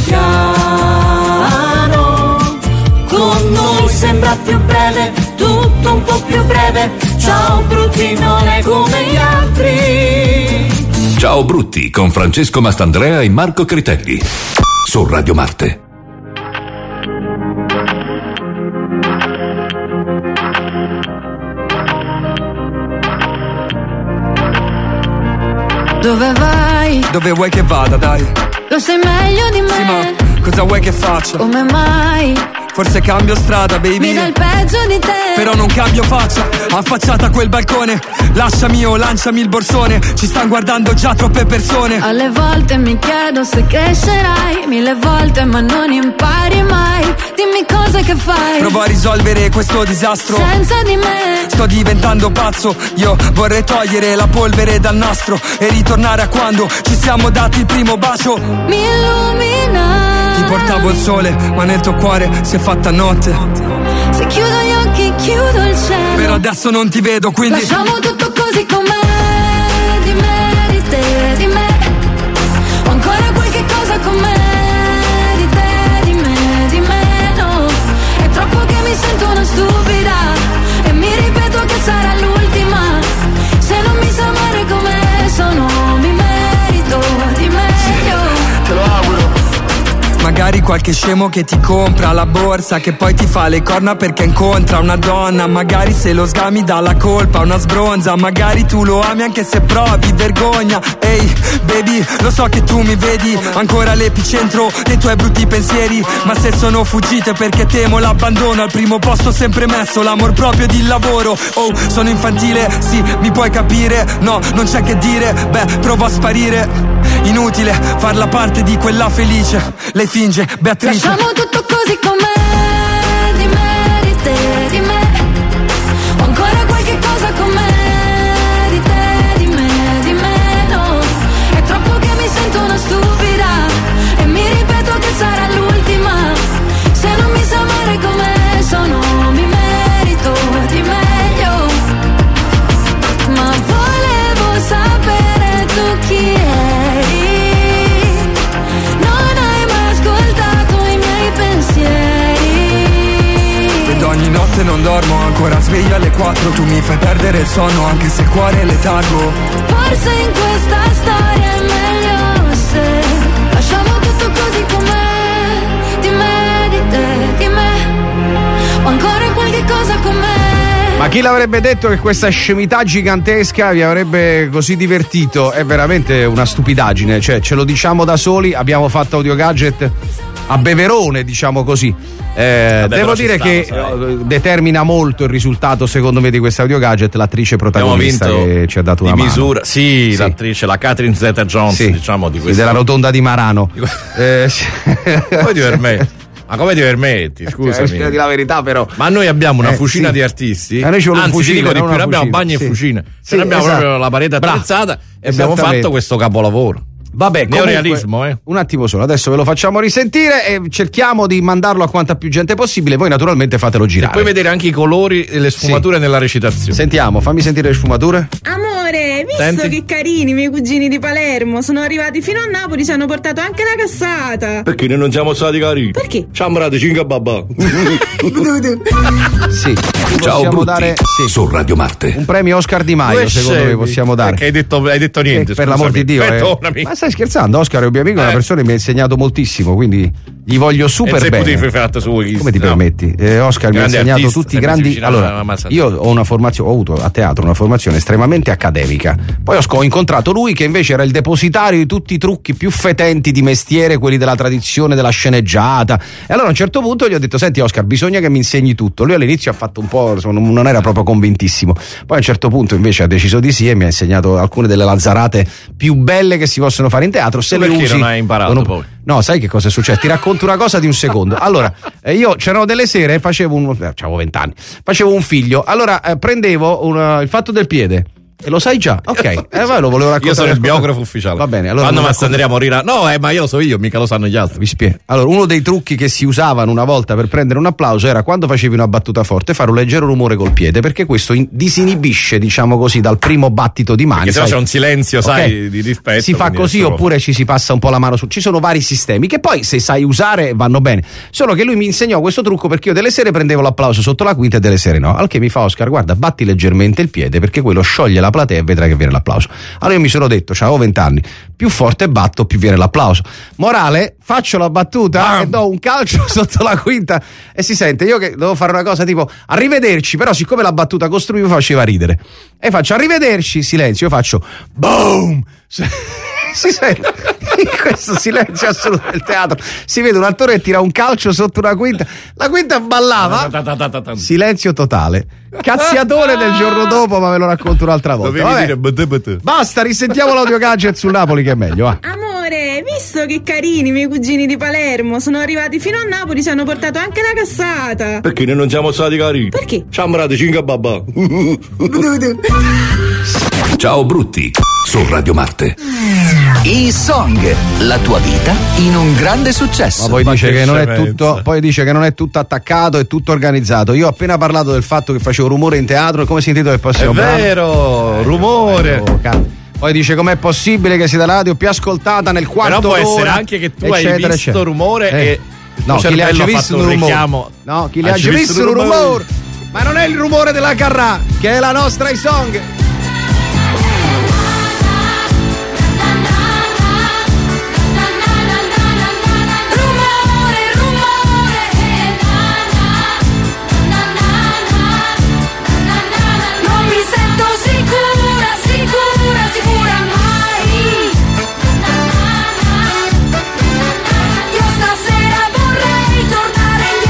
piano, con noi sembra più breve, tutto un po' più breve. Ciao brutti, non è come gli altri. Ciao brutti con Francesco Mastandrea e Marco Critelli su Radio Marte. Dove vai? Dove vuoi che vada, dai? Lo sai meglio di me. Sì, ma cosa vuoi che faccia? Come mai? Forse cambio strada, baby. Mi dà il peggio di te. Però non cambio faccia, affacciata a quel balcone. Lasciami o lanciami il borsone. Ci stanno guardando già troppe persone. Alle volte mi chiedo se crescerai, 1000 volte ma non impari mai. Dimmi cosa che fai. Provo a risolvere questo disastro senza di me. Sto diventando pazzo. Io vorrei togliere la polvere dal nastro e ritornare a quando ci siamo dati il primo bacio. Mi illumina. Ti portavo il sole, ma nel tuo cuore si è fatta notte. Se chiudo gli occhi, chiudo il cielo. Però adesso non ti vedo, quindi lasciamo tutto così com'è. Di me, di te, di me. Ho ancora qualche cosa con me. Di te, di me, no. È troppo che mi sento una stupida e mi ripeto che sarà l'ultima. Se non mi sa amare come sono, mi merito di meglio. Te lo auguro. magari qualche scemo che ti compra la borsa, che poi ti fa le corna perché incontra una donna. Magari se lo sgami dà la colpa a una sbronza. Magari tu lo ami anche se provi vergogna. Ehi baby, lo so che tu mi vedi ancora all'epicentro dei tuoi brutti pensieri, ma se sono fuggite perché temo l'abbandono. Al primo posto sempre messo l'amor proprio ed il lavoro. Oh, sono infantile, sì, mi puoi capire. No, non c'è che dire, beh, provo a sparire. Inutile farla parte di quella felice. Lei finge, Beatrice. Lasciamo tutto così com'è. Di me, di te, di me. Ho ancora qualche cosa con me. Di te, di me, no. È troppo che mi sento una stupida e mi ripeto che sarà l'ultima. Se non mi sa amare come sono, mi merito di meglio. Ma volevo sapere tu chi eri. Non hai mai ascoltato i miei pensieri. Ed ogni notte non dormo, ancora sveglio alle 4. Tu mi fai perdere il sonno anche se il cuore è letargo. Forse in questa storia è meglio se lasciamo tutto così com'è. o ancora qualche cosa con me. Ma chi l'avrebbe detto che questa scemità gigantesca vi avrebbe così divertito? È veramente una stupidaggine, cioè ce lo diciamo da soli, abbiamo fatto Audio Gadget a beverone, diciamo così. Devo dire che determina molto il risultato, secondo me, di questo Audio Gadget l'attrice protagonista che ci ha dato una di mano. misura. Sì, l'attrice, la Catherine Zeta-Jones, diciamo di questo. Della rotonda di Marano. Come ti permetti? Ma come ti permetti? Scusami. Di la verità, però. Ma noi abbiamo una fucina di artisti. Noi ci vuole un Anzi, fucile, ti dico di non più, una noi abbiamo fucina. bagni e fucine. Sì, Noi abbiamo proprio la parete attrezzata e abbiamo fatto questo capolavoro. Vabbè, neorealismo, un attimo solo, adesso ve lo facciamo risentire e cerchiamo di mandarlo a quanta più gente possibile. Voi naturalmente fatelo girare. E puoi vedere anche i colori e le sfumature nella recitazione. Sentiamo, fammi sentire le sfumature. Amore, visto che carini i miei cugini di Palermo sono arrivati fino a Napoli, ci hanno portato anche la cassata. Perché noi non siamo stati carini? Perché? Ciambrate cinque babà. Sì. Ciao Possiamo Brutti, dare su Radio Marte. un premio Oscar Di Maio, secondo me possiamo dare. Perché hai detto niente, per l'amor di Dio. Perdonami. Ma stai scherzando? Oscar è un mio amico, è una persona che mi ha insegnato moltissimo, quindi gli voglio super bene. Come ti permetti? Oscar mi ha insegnato tutti i grandi. Allora, io ho una formazione, ho avuto a teatro una formazione estremamente accademica. Poi ho incontrato lui che invece era il depositario di tutti i trucchi più fetenti di mestiere, quelli della tradizione, della sceneggiata. E allora a un certo punto gli ho detto: senti Oscar, bisogna che mi insegni tutto. Lui all'inizio ha fatto un po', non era proprio convintissimo. Poi a un certo punto invece ha deciso di sì e mi ha insegnato alcune delle lazzarate più belle che si possono fare in teatro. Se le usi, non hai imparato poi? No, sai che cosa è successo? Ti racconto una cosa di un secondo. Allora, io c'erano delle sere, avevo 20 anni, facevo un figlio. Allora prendevo il fatto del piede. E lo sai già? Ok, lo volevo raccontare. Io sono il biografo ufficiale. Va bene, allora. Quando Massandria morirà. No, ma io lo so io, mica lo sanno gli altri. Vi spiego. Allora, uno dei trucchi che si usavano una volta per prendere un applauso era quando facevi una battuta forte fare un leggero rumore col piede, perché questo disinibisce, diciamo così, dal primo battito di mani. Perché se no c'è un silenzio, sai, di rispetto. Si fa così oppure ci si passa un po' la mano su. Ci sono vari sistemi che poi, se sai usare, vanno bene. Solo che lui mi insegnò questo trucco perché io delle sere prendevo l'applauso sotto la quinta e delle sere no. Al che mi fa: Oscar, guarda, batti leggermente il piede perché quello scioglie la platea e vedrai che viene l'applauso. Allora io mi sono detto, avevo 20 anni, più forte batto più viene l'applauso. Morale, faccio la battuta e do un calcio sotto la quinta e si sente. Io che devo fare una cosa tipo arrivederci, però siccome la battuta costruivo faceva ridere e faccio arrivederci, silenzio, io faccio boom. Si sente in questo silenzio assoluto del teatro, si vede un attore che tira un calcio sotto una quinta, la quinta ballava, silenzio totale, cazziatone del giorno dopo, ma ve lo racconto un'altra volta. Vabbè. Basta, risentiamo l'Audio Gadget sul Napoli che è meglio, va. Amore, visto che carini i miei cugini di Palermo sono arrivati fino a Napoli, ci hanno portato anche la cassata. Perché noi non siamo stati carini? Perché? Ciambrate cinque babà. Ciao Brutti, su Radio Marte. I Song, la tua vita in un grande successo. Ma poi dice che non è tutto, poi dice che non è tutto attaccato, è tutto organizzato. Io ho appena parlato del fatto che facevo rumore in teatro e come si intitola il prossimo brano? È vero, rumore. Poi dice com'è possibile che sia la radio più ascoltata nel quarto Però può ora, essere anche che tu eccetera, hai visto eccetera. rumore e no, chi le ha già visto un rumore? No, chi le ha già visto un rumore? Ma non è il rumore della Carrà, che è la nostra I Song.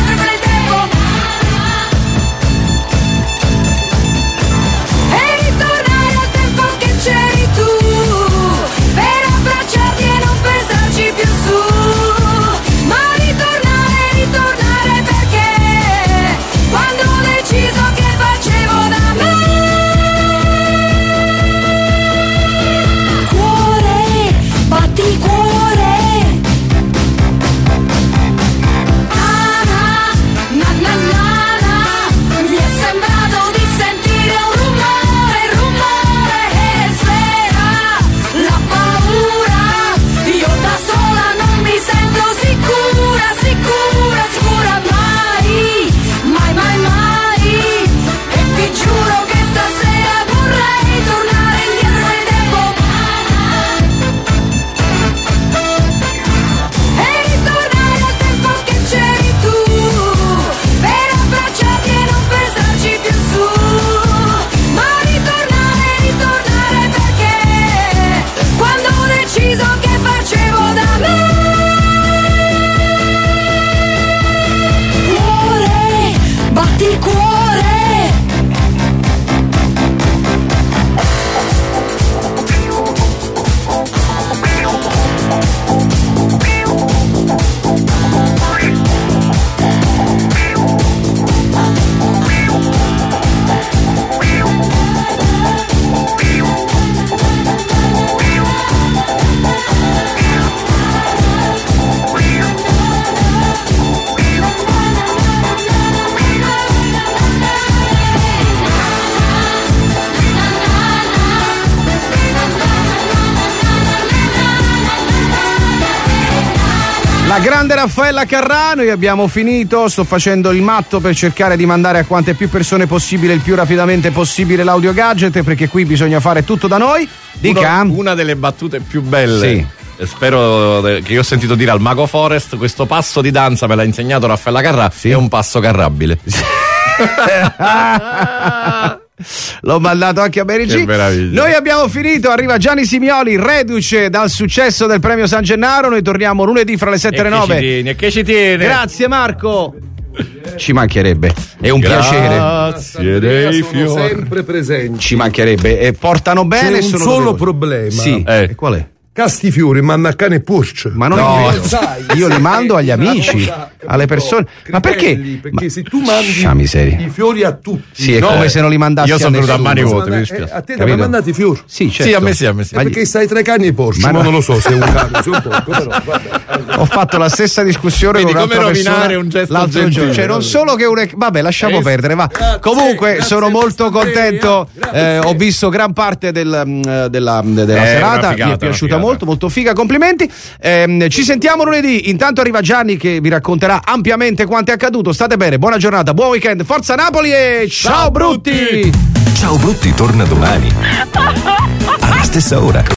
Hai visto La grande Raffaella Carrà, noi abbiamo finito, sto facendo il matto per cercare di mandare a quante più persone possibile il più rapidamente possibile l'audio gadget, perché qui bisogna fare tutto da noi. Dica. Una delle battute più belle. Sì. Spero che io ho sentito dire al Mago Forest, questo passo di danza me l'ha insegnato Raffaella Carrà, sì. È un passo carrabile. L'ho mandato anche a Mary G. Noi abbiamo finito, arriva Gianni Simioli, reduce dal successo del premio San Gennaro. Noi torniamo lunedì fra le 7 e le 9. E che ci tiene. Grazie Marco. Ci mancherebbe, è un piacere. Grazie dei fiori. Sempre presenti. Ci mancherebbe, e portano bene. C'è un solo problema. Sì. E qual è? Casti fiori, manda a cane e Porsche. Ma non io li mando agli amici, alle persone. Ma perché? Perché se tu mandi i fiori a tutti, sì, è come se non li mandassi. Io sono venuto a mani vuote, mi dispiace. A te ti hanno mandato i fiori? Sì, certo. Sì, a me sì. Perché stai tra i cani e i Porsche, ma non lo so se è un cane, se è un porco, però. Ho fatto la stessa discussione con un'altra come persona rovinare un gesto l'altro gentile. giorno. Cioè non solo che vabbè, lasciamo perdere, va. Comunque sono molto contento. Ho visto gran parte della serata, mi è piaciuta molto figa. Complimenti. Ci sentiamo lunedì. Intanto arriva Gianni che vi racconterà ampiamente quanto è accaduto. State bene, buona giornata, buon weekend, forza Napoli e ciao Brutti. Ciao Brutti torna domani alla stessa ora.